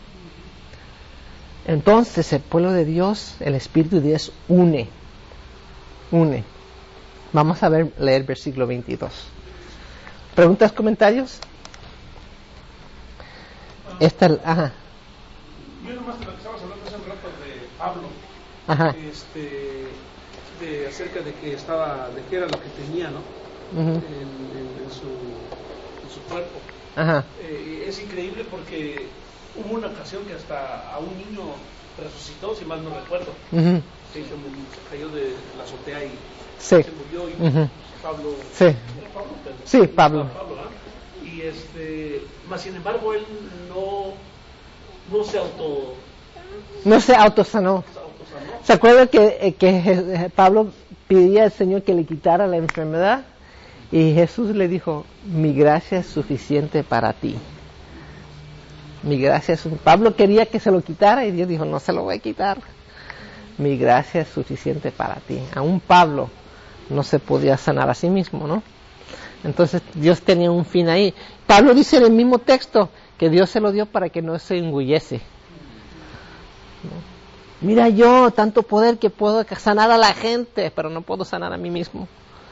Entonces el pueblo de Dios, el Espíritu de Dios une, une. Vamos a ver, leer versículo veintidós. ¿Preguntas, comentarios? Esta, ajá. Yo nomás de lo que estabas hablando hace un rato de Pablo, Ajá. este, de, acerca de que estaba, de que era lo que tenía, ¿no? Uh-huh. en, en, en, su, en su cuerpo. Ajá. Eh, es increíble porque hubo una ocasión que hasta a un niño resucitó, si mal no recuerdo. Uh-huh. Se, se cayó de la azotea y sí. se murió. Y uh-huh. Pablo, sí. ¿era Pablo? Sí, Pablo. Pablo ¿eh? Y este, más sin embargo él no, no se auto, no se autosanó. se autosanó. ¿Se acuerdan que, que Pablo pedía al Señor que le quitara la enfermedad? Y Jesús le dijo, mi gracia es suficiente para ti. Mi gracia es suficiente. Pablo quería que se lo quitara y Dios dijo, no se lo voy a quitar. Mi gracia es suficiente para ti. Aún Pablo no se podía sanar a sí mismo, ¿no? Entonces Dios tenía un fin ahí. Pablo dice en el mismo texto que Dios se lo dio para que no se engullece. ¿No? Mira yo, tanto poder que puedo sanar a la gente, pero no puedo sanar a mí mismo.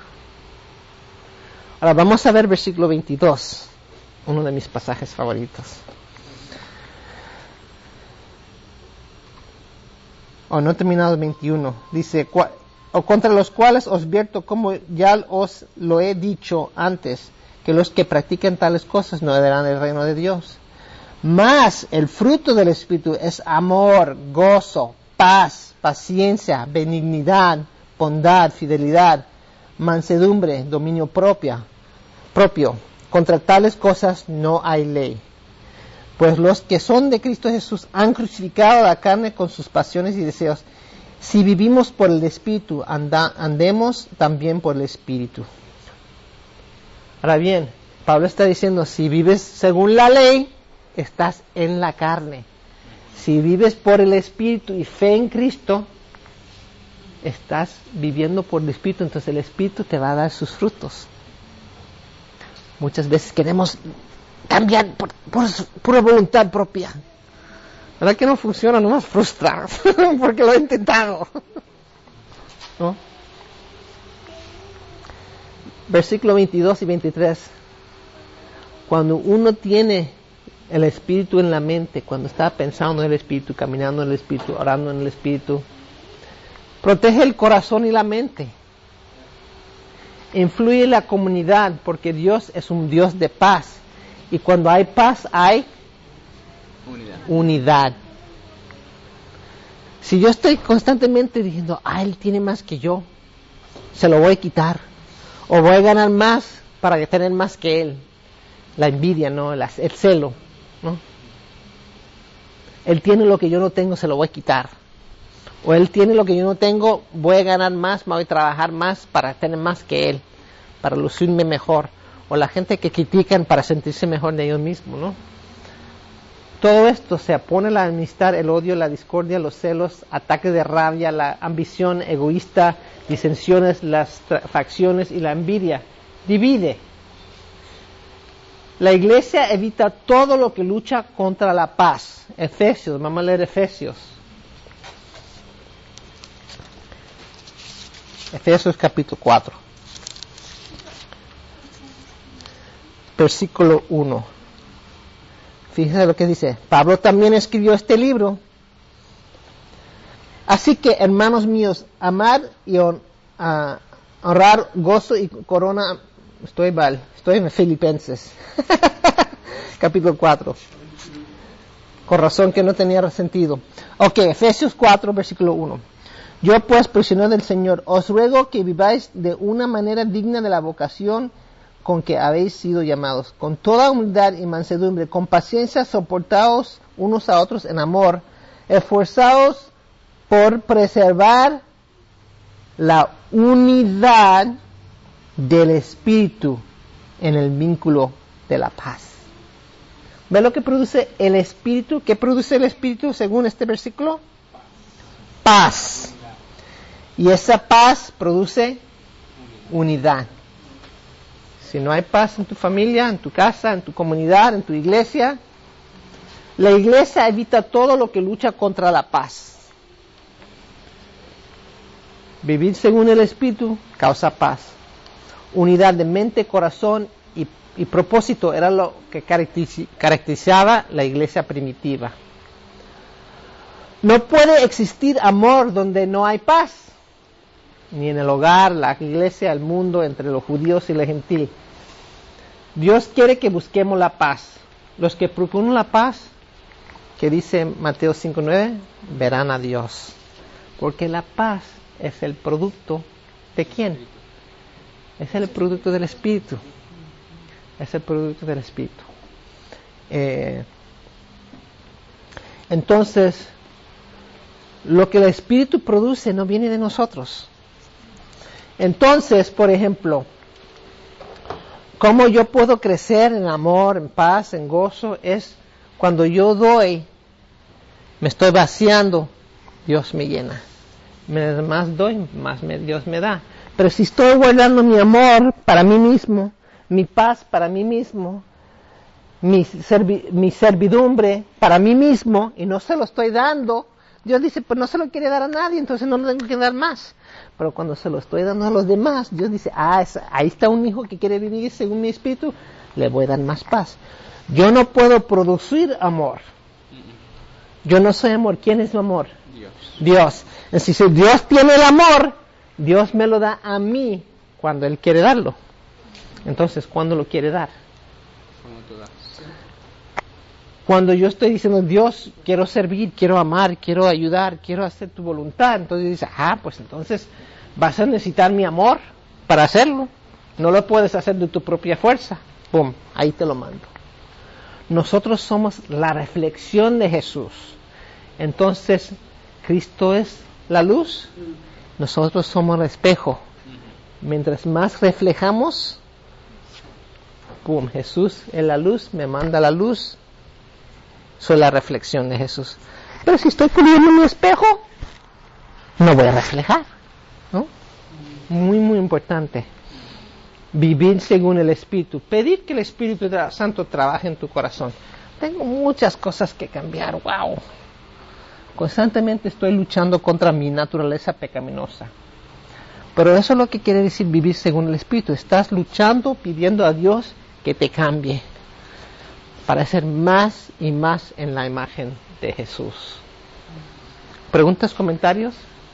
Ahora vamos a ver versículo veintidós, uno de mis pasajes favoritos. O oh, no he terminado el veintiuno. Dice, o contra los cuales os vierto, como ya os lo he dicho antes, que los que practican tales cosas no heredarán el reino de Dios. Mas el fruto del Espíritu es amor, gozo, paz, paciencia, benignidad, bondad, fidelidad, mansedumbre, dominio propia, propio. Contra tales cosas no hay ley. Pues los que son de Cristo Jesús han crucificado la carne con sus pasiones y deseos. Si vivimos por el Espíritu, anda, andemos también por el Espíritu. Ahora bien, Pablo está diciendo, si vives según la ley, estás en la carne. Si vives por el Espíritu y fe en Cristo, estás viviendo por el Espíritu, entonces el Espíritu te va a dar sus frutos. Muchas veces queremos cambiar por, por pura voluntad propia. ¿Verdad que no funciona? Nomás frustra, porque lo he intentado. ¿No? Versículo veintidós y veintitrés. Cuando uno tiene el Espíritu en la mente, cuando está pensando en el Espíritu, caminando en el Espíritu, orando en el Espíritu, protege el corazón y la mente. Influye en la comunidad, porque Dios es un Dios de paz. Y cuando hay paz, hay unidad. unidad. Si yo estoy constantemente diciendo, ah, él tiene más que yo, se lo voy a quitar. O voy a ganar más para tener más que él. La envidia, ¿no? El, el celo, ¿no? Él tiene lo que yo no tengo, se lo voy a quitar. O él tiene lo que yo no tengo, voy a ganar más, voy a trabajar más para tener más que él, para lucirme mejor. O la gente que critican para sentirse mejor de ellos mismos, ¿no? Todo esto se opone a la amistad, el odio, la discordia, los celos, ataques de rabia, la ambición egoísta, disensiones, las tra- facciones y la envidia. Divide. La iglesia evita todo lo que lucha contra la paz. Efesios, vamos a leer Efesios. Efesios capítulo cuatro. Versículo uno. Fíjense lo que dice. Pablo también escribió este libro. Así que, hermanos míos, amar y hon, uh, honrar, gozo y corona. Estoy mal, estoy en Filipenses. Capítulo cuatro. Con razón que no tenía sentido. Ok, Efesios cuatro, versículo uno. Yo pues, prisionero del Señor, os ruego que viváis de una manera digna de la vocación con que habéis sido llamados, con toda humildad y mansedumbre, con paciencia soportaos unos a otros en amor, esforzaos por preservar la unidad del Espíritu en el vínculo de la paz. ¿Ve lo que produce el Espíritu? ¿Qué produce el Espíritu según este versículo? Paz. Y esa paz produce unidad. Si no hay paz en tu familia, en tu casa, en tu comunidad, en tu iglesia, la iglesia evita todo lo que lucha contra la paz. Vivir según el Espíritu causa paz. Unidad de mente, corazón y, y propósito era lo que caracterizaba la iglesia primitiva. No puede existir amor donde no hay paz, ni en el hogar, la iglesia, el mundo, entre los judíos y los gentiles. Dios quiere que busquemos la paz. Los que procuran la paz, que dice Mateo cinco nueve, verán a Dios. Porque la paz es el producto ¿de quién? Es el producto del Espíritu. Es el producto del Espíritu. Eh, entonces, lo que el Espíritu produce no viene de nosotros. Entonces, por ejemplo, ¿cómo yo puedo crecer en amor, en paz, en gozo? Es cuando yo doy, me estoy vaciando, Dios me llena. Mientras más doy, más me, Dios me da. Pero si estoy guardando mi amor para mí mismo, mi paz para mí mismo, mi, servi, mi servidumbre para mí mismo, y no se lo estoy dando, Dios dice, pues no se lo quiere dar a nadie, entonces no lo tengo que dar más. Pero cuando se lo estoy dando a los demás, Dios dice, ah, es, ahí está un hijo que quiere vivir según mi espíritu, le voy a dar más paz. Yo no puedo producir amor. Yo no soy amor. ¿Quién es mi amor? Dios. Dios. Si Dios tiene el amor, Dios me lo da a mí cuando Él quiere darlo. Entonces, ¿cuándo lo quiere dar? Cuando yo estoy diciendo, Dios, quiero servir, quiero amar, quiero ayudar, quiero hacer tu voluntad, entonces dice, ah, pues entonces vas a necesitar mi amor para hacerlo. No lo puedes hacer de tu propia fuerza. Pum, ahí te lo mando. Nosotros somos la reflexión de Jesús. Entonces, Cristo es la luz, nosotros somos el espejo. Mientras más reflejamos, pum, Jesús es la luz, me manda la luz. Soy la reflexión de Jesús. Pero si estoy puliendo mi espejo, no voy a reflejar, ¿no? Muy, muy importante. Vivir según el Espíritu. Pedir que el Espíritu Santo trabaje en tu corazón. Tengo muchas cosas que cambiar. ¡Wow! Constantemente estoy luchando contra mi naturaleza pecaminosa. Pero eso es lo que quiere decir vivir según el Espíritu. Estás luchando, pidiendo a Dios que te cambie para ser más y más en la imagen de Jesús. ¿Preguntas, comentarios?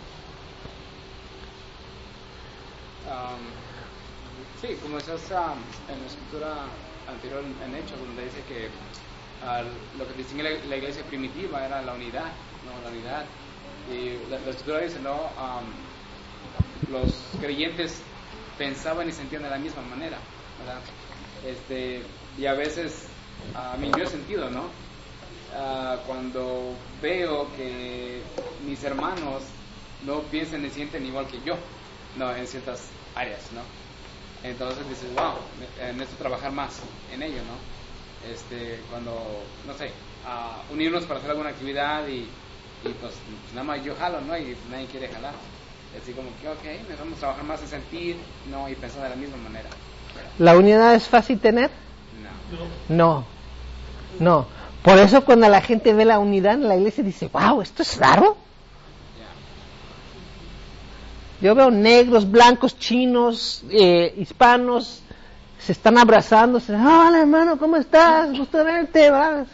Um, sí, como estás um, en la escritura anterior en Hechos, donde dice que uh, lo que distingue la, la iglesia primitiva era la unidad, ¿no? La unidad. Y la, la escritura dice, ¿no? Um, los creyentes pensaban y sentían de la misma manera, ¿verdad? Este, y a veces a mí yo he sentido, ¿no? Uh, cuando veo que mis hermanos no piensan y sienten igual que yo, no, en ciertas áreas, ¿no? Entonces dices, wow, necesito trabajar más en ello, ¿no? Este, cuando, no sé, uh, unirnos para hacer alguna actividad y, y pues nada más yo jalo, ¿no? Y nadie quiere jalar. Así como que, ok, necesitamos trabajar más en sentir, ¿no? Y pensar de la misma manera. ¿La unidad es fácil tener? No. No. No, por eso cuando la gente ve la unidad en la iglesia dice, wow, esto es raro. Yo veo negros, blancos, chinos, eh, hispanos, se están abrazando, se dicen, hola hermano, ¿cómo estás? Gusto verte, ¿verdad?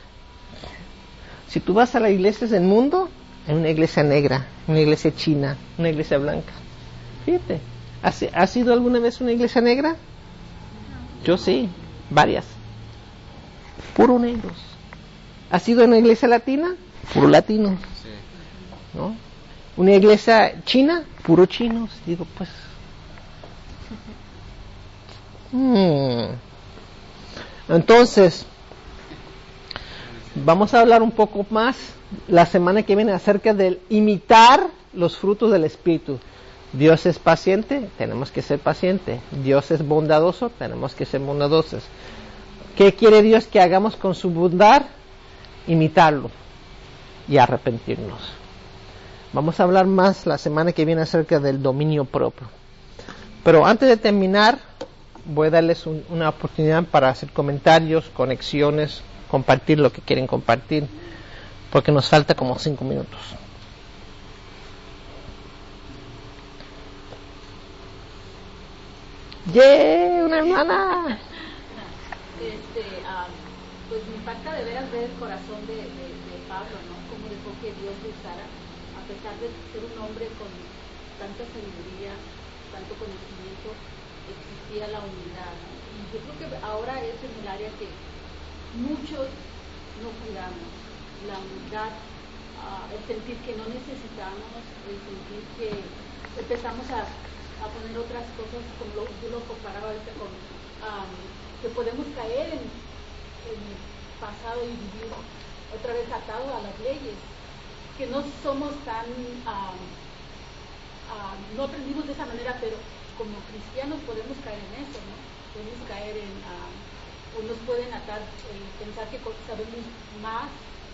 Si tú vas a las iglesias del mundo, hay una iglesia negra, una iglesia china, una iglesia blanca. Fíjate, ¿has, ¿has ido alguna vez a una iglesia negra? Yo sí, varias. Puro negros. ¿Has ido a una iglesia latina? Puro latinos. Sí. ¿No? Una iglesia china, puro chinos. Digo, pues. Hmm. Entonces, vamos a hablar un poco más la semana que viene acerca del imitar los frutos del Espíritu. Dios es paciente, tenemos que ser pacientes. Dios es bondadoso, tenemos que ser bondadosos. ¿Qué quiere Dios que hagamos con su bondad? Imitarlo y arrepentirnos. Vamos a hablar más la semana que viene acerca del dominio propio. Pero antes de terminar, voy a darles un, una oportunidad para hacer comentarios, conexiones, compartir lo que quieren compartir, porque nos falta como cinco minutos. ¡Yeah! ¡Una hermana! Este, um, pues me impacta de veras ver el corazón de, de, de Pablo, ¿no? Cómo dejó que Dios lo usara, a pesar de ser un hombre con tanta sabiduría, tanto conocimiento, existía la humildad, ¿no? Y yo creo que ahora es en el área que muchos no cuidamos, la humildad, uh, el sentir que no necesitamos, el sentir que empezamos a, a poner otras cosas, como lo, yo lo comparaba ahorita con um, que podemos caer en, en el pasado y vivir otra vez atado a las leyes, que no somos tan, um, uh, no aprendimos de esa manera, pero como cristianos podemos caer en eso, ¿no? Podemos caer en, uh, o nos pueden atar, eh, pensar que sabemos más,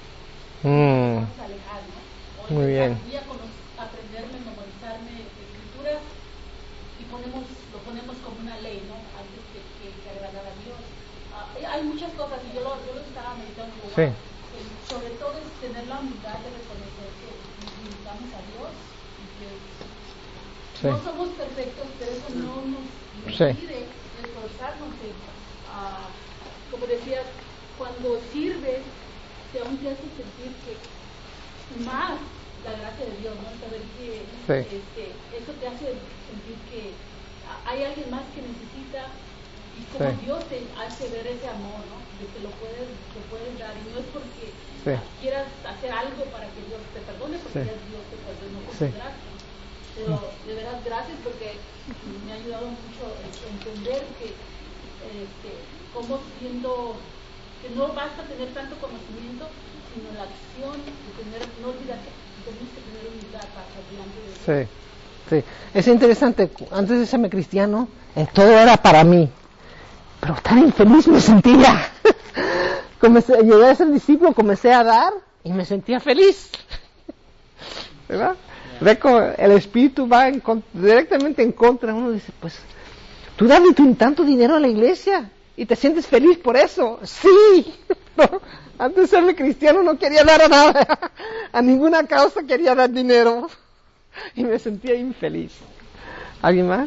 mm. vamos a alejar, ¿no? O Muy bien. Voy a aprenderme, memorizarme escrituras y ponemos, lo ponemos como una ley, ¿no? Antes que, que, que agradar a Dios. Uh, hay muchas cosas y yo lo, yo lo estaba meditando. Sí. Eh, sobre todo es tener la humildad de reconocer que necesitamos a Dios y que sí. no somos perfectos, pero eso no nos impide sí. esforzarnos en, uh, como decías, cuando sirves, te aún te hace sentir que más la gracia de Dios, ¿no? Saber que sí. este, eso te hace sentir que hay alguien más que necesita y como sí. Dios te hace ver ese amor, ¿no? De que lo puedes, lo puedes dar y no es porque sí. quieras hacer algo para que Dios te perdone, porque sí. ya Dios te perdonó con sí. gracia. Pero de veras gracias porque me ha ayudado mucho a entender que este, como siendo que no basta tener tanto conocimiento, sino la acción de tener, no olvidar que tenemos que tener humildad para estar delante de Dios. Sí. Sí, es interesante, antes de serme cristiano, eh, todo era para mí, pero tan infeliz me sentía. Comencé, llegué a ser discípulo, comencé a dar y me sentía feliz. ¿Verdad? Ve cómo el espíritu va en, directamente en contra. Uno dice, pues, tú das tanto dinero a la iglesia y te sientes feliz por eso. Sí, no, antes de serme cristiano no quería dar a nada, a ninguna causa quería dar dinero. Y me sentía infeliz. ¿Alguien más?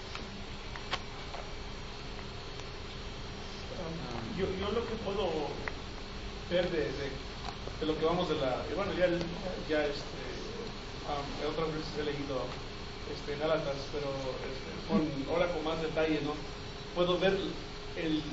Um, yo, yo lo que puedo ver de, de, de lo que vamos de la... Bueno, ya, ya este, um, otras veces he leído este, Gálatas, pero este, con, ahora con más detalle, ¿no? Puedo ver el, el,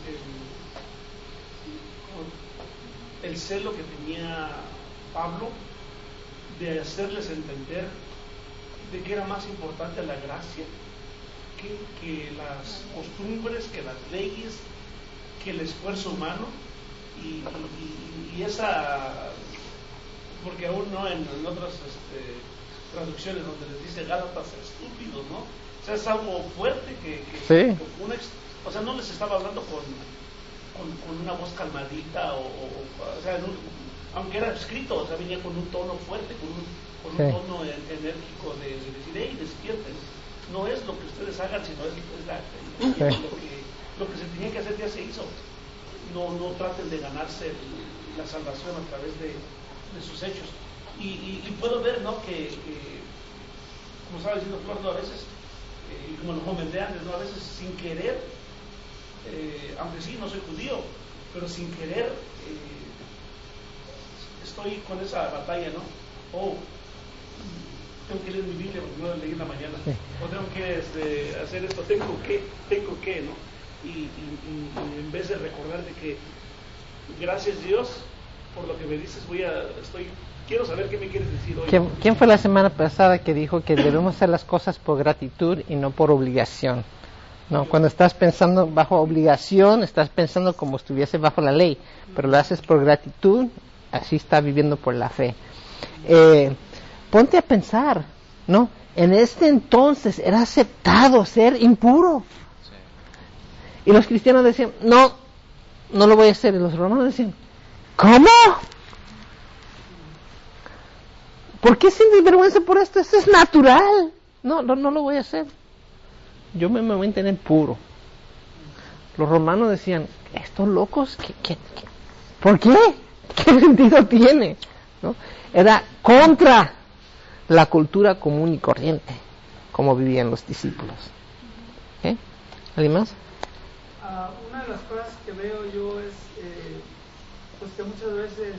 el celo que tenía Pablo de hacerles entender de que era más importante la gracia que, que las costumbres, que las leyes, que el esfuerzo humano y, y, y esa, porque aún no en, en otras este, traducciones donde les dice Gálatas estúpidos, ¿no? O sea, es algo fuerte que, que, sí. que una, o sea, no les estaba hablando con, con, con una voz calmadita o, o, o sea, en un, aunque era escrito, o sea, venía con un tono fuerte, con un, con sí. un tono enérgico de, de decir, hey, despierten, no es lo que ustedes hagan, sino es, es la, sí. lo, que, lo que se tenía que hacer ya se hizo. No, no traten de ganarse el, la salvación a través de, de sus hechos. Y, y, y puedo ver, ¿no?, que, que como estaba diciendo Flor, ¿no?, a veces, eh, y como lo comenté antes, ¿no?, a veces sin querer, eh, aunque sí, no soy judío, pero sin querer, eh, estoy con esa batalla, ¿no? Oh, tengo que leer mi Biblia porque no la leí en la mañana, sí. o tengo que este, hacer esto, tengo que, tengo que, ¿no? Y, y, y, y en vez de recordar de que gracias Dios por lo que me dices, voy a, estoy, quiero saber qué me quieres decir hoy. ¿Quién, ¿quién fue la semana pasada que dijo que debemos hacer las cosas por gratitud y no por obligación? No, cuando estás pensando bajo obligación, estás pensando como estuviese bajo la ley, pero lo haces por gratitud, así está viviendo por la fe. Eh, ponte a pensar, ¿no? En este entonces era aceptado ser impuro. Y los cristianos decían, no, no lo voy a hacer. Y los romanos decían, ¿cómo? ¿Por qué sientes vergüenza por esto? Esto es natural. No, no, no lo voy a hacer. Yo me, me voy a mantener puro. Los romanos decían, estos locos, ¿qué, qué, qué? ¿Por qué? ¿Qué sentido tiene? ¿No? Era contra la cultura común y corriente, como vivían los discípulos. ¿Eh? ¿Alguien más? Uh, una de las cosas que veo yo es eh, pues que muchas veces,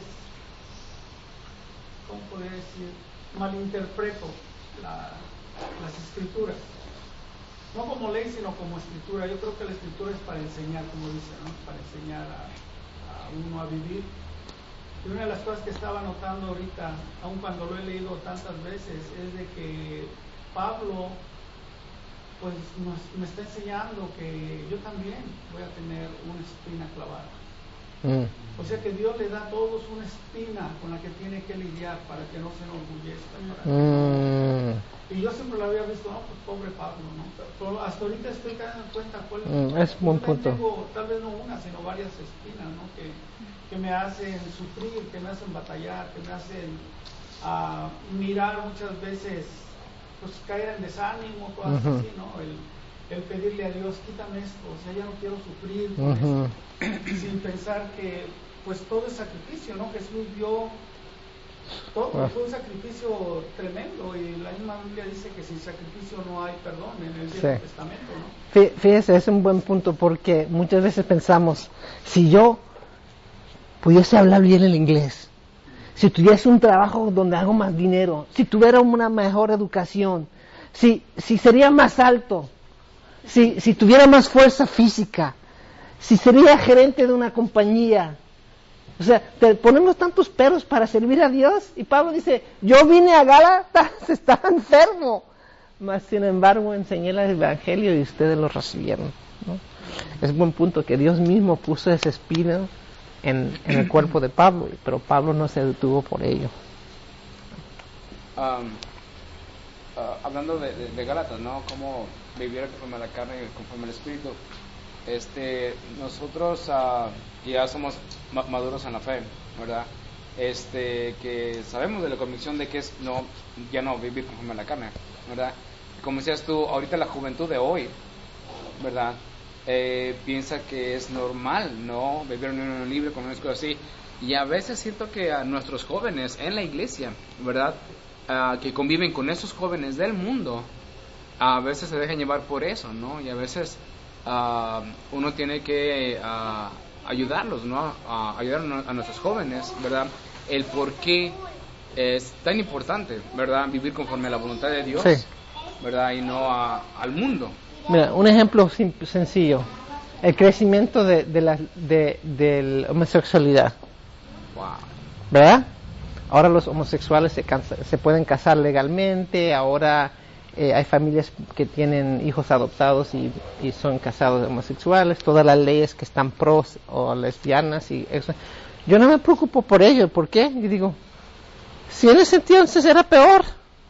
¿cómo podría decir? Malinterpreto la, las escrituras. No como ley, sino como escritura. Yo creo que la escritura es para enseñar, como dice, ¿no? Para enseñar a, a uno a vivir. Y una de las cosas que estaba notando ahorita, aun cuando lo he leído tantas veces, es de que Pablo pues nos, me está enseñando que yo también voy a tener una espina clavada. Mm. O sea que Dios le da a todos una espina con la que tiene que lidiar para que no se enorgullezca. Mm. Y yo siempre lo había visto, no, pues pobre Pablo, ¿no? Pero hasta ahorita estoy cayendo en cuenta cuál mm, es un buen punto. Tengo, tal vez no una, sino varias espinas, ¿no? Que, que me hacen sufrir, que me hacen batallar, que me hacen uh, mirar muchas veces, pues caer en desánimo, cosas uh-huh. así, ¿no? El, el pedirle a Dios, quítame esto, o sea, ya no quiero sufrir con uh-huh. esto, sin pensar que, pues todo es sacrificio, ¿no? Jesús dio todo, uh-huh. fue un sacrificio tremendo, y la misma Biblia dice que sin sacrificio no hay perdón en el Viejo sí. Testamento, ¿no? Fíjese, es un buen punto, porque muchas veces pensamos, si yo pudiese hablar bien el inglés, si tuviese un trabajo donde hago más dinero, si tuviera una mejor educación, si, si sería más alto, si, si tuviera más fuerza física, si sería gerente de una compañía. O sea, te ponemos tantos peros para servir a Dios, y Pablo dice, yo vine a Gálatas, estaba enfermo, mas sin embargo enseñé el evangelio y ustedes lo recibieron, ¿no? Es un buen punto que Dios mismo puso ese espíritu En, en el cuerpo de Pablo, pero Pablo no se detuvo por ello. Um, uh, hablando de, de, de Gálatas, ¿no? Cómo vivir conforme a la carne y conforme al espíritu. Este, nosotros uh, ya somos ma- maduros en la fe, ¿verdad? Este, que sabemos de la convicción de que es no, ya no vivir conforme a la carne, ¿verdad? Como decías tú, ahorita la juventud de hoy, ¿verdad? Eh, piensa que es normal, ¿no? Vivir en unión libre con unas cosas así. Y a veces siento que a nuestros jóvenes en la iglesia, ¿verdad? Uh, que conviven con esos jóvenes del mundo, a veces se dejan llevar por eso, ¿no? Y a veces uh, uno tiene que uh, ayudarlos, ¿no? Uh, ayudar a nuestros jóvenes, ¿verdad? El por qué es tan importante, ¿verdad? Vivir conforme a la voluntad de Dios, sí. ¿verdad? Y no a, al mundo. Mira, un ejemplo simple, sencillo, el crecimiento de, de la de, de la homosexualidad. Wow. ¿Verdad? Ahora los homosexuales se, cansa, se pueden casar legalmente, ahora eh, hay familias que tienen hijos adoptados y, y son casados homosexuales, todas las leyes que están pros o lesbianas y eso. Yo no me preocupo por ello, ¿por qué? Yo digo, si en ese entonces era peor,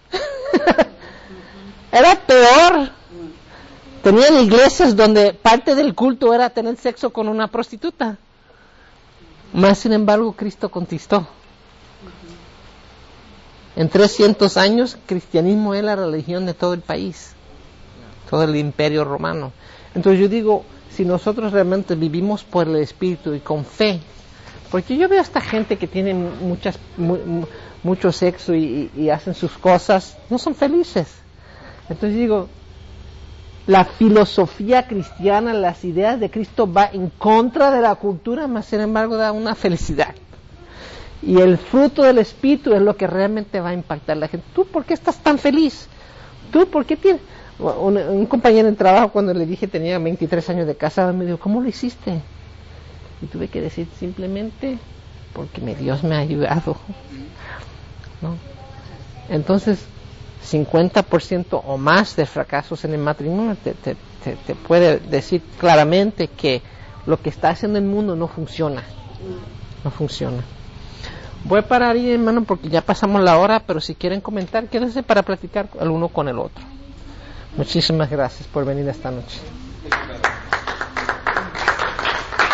era peor. Tenían iglesias donde parte del culto era tener sexo con una prostituta. Más sin embargo, Cristo conquistó. En trescientos años, el cristianismo es la religión de todo el país, todo el imperio romano. Entonces yo digo, si nosotros realmente vivimos por el Espíritu y con fe, porque yo veo a esta gente que tiene muchas, mu, mucho sexo y, y, y hacen sus cosas, no son felices. Entonces digo, la filosofía cristiana, las ideas de Cristo va en contra de la cultura, mas sin embargo da una felicidad. Y el fruto del Espíritu es lo que realmente va a impactar a la gente. ¿Tú por qué estás tan feliz? ¿Tú por qué tienes...? Un, un compañero en trabajo, cuando le dije tenía veintitrés años de casado, me dijo, ¿cómo lo hiciste? Y tuve que decir simplemente, porque mi Dios me ha ayudado, ¿no? Entonces, cincuenta por ciento o más de fracasos en el matrimonio te, te, te, te puede decir claramente que lo que está haciendo el mundo no funciona. No funciona. Voy a parar ahí, hermano, porque ya pasamos la hora, pero si quieren comentar, quédense para platicar el uno con el otro. Muchísimas gracias por venir esta noche.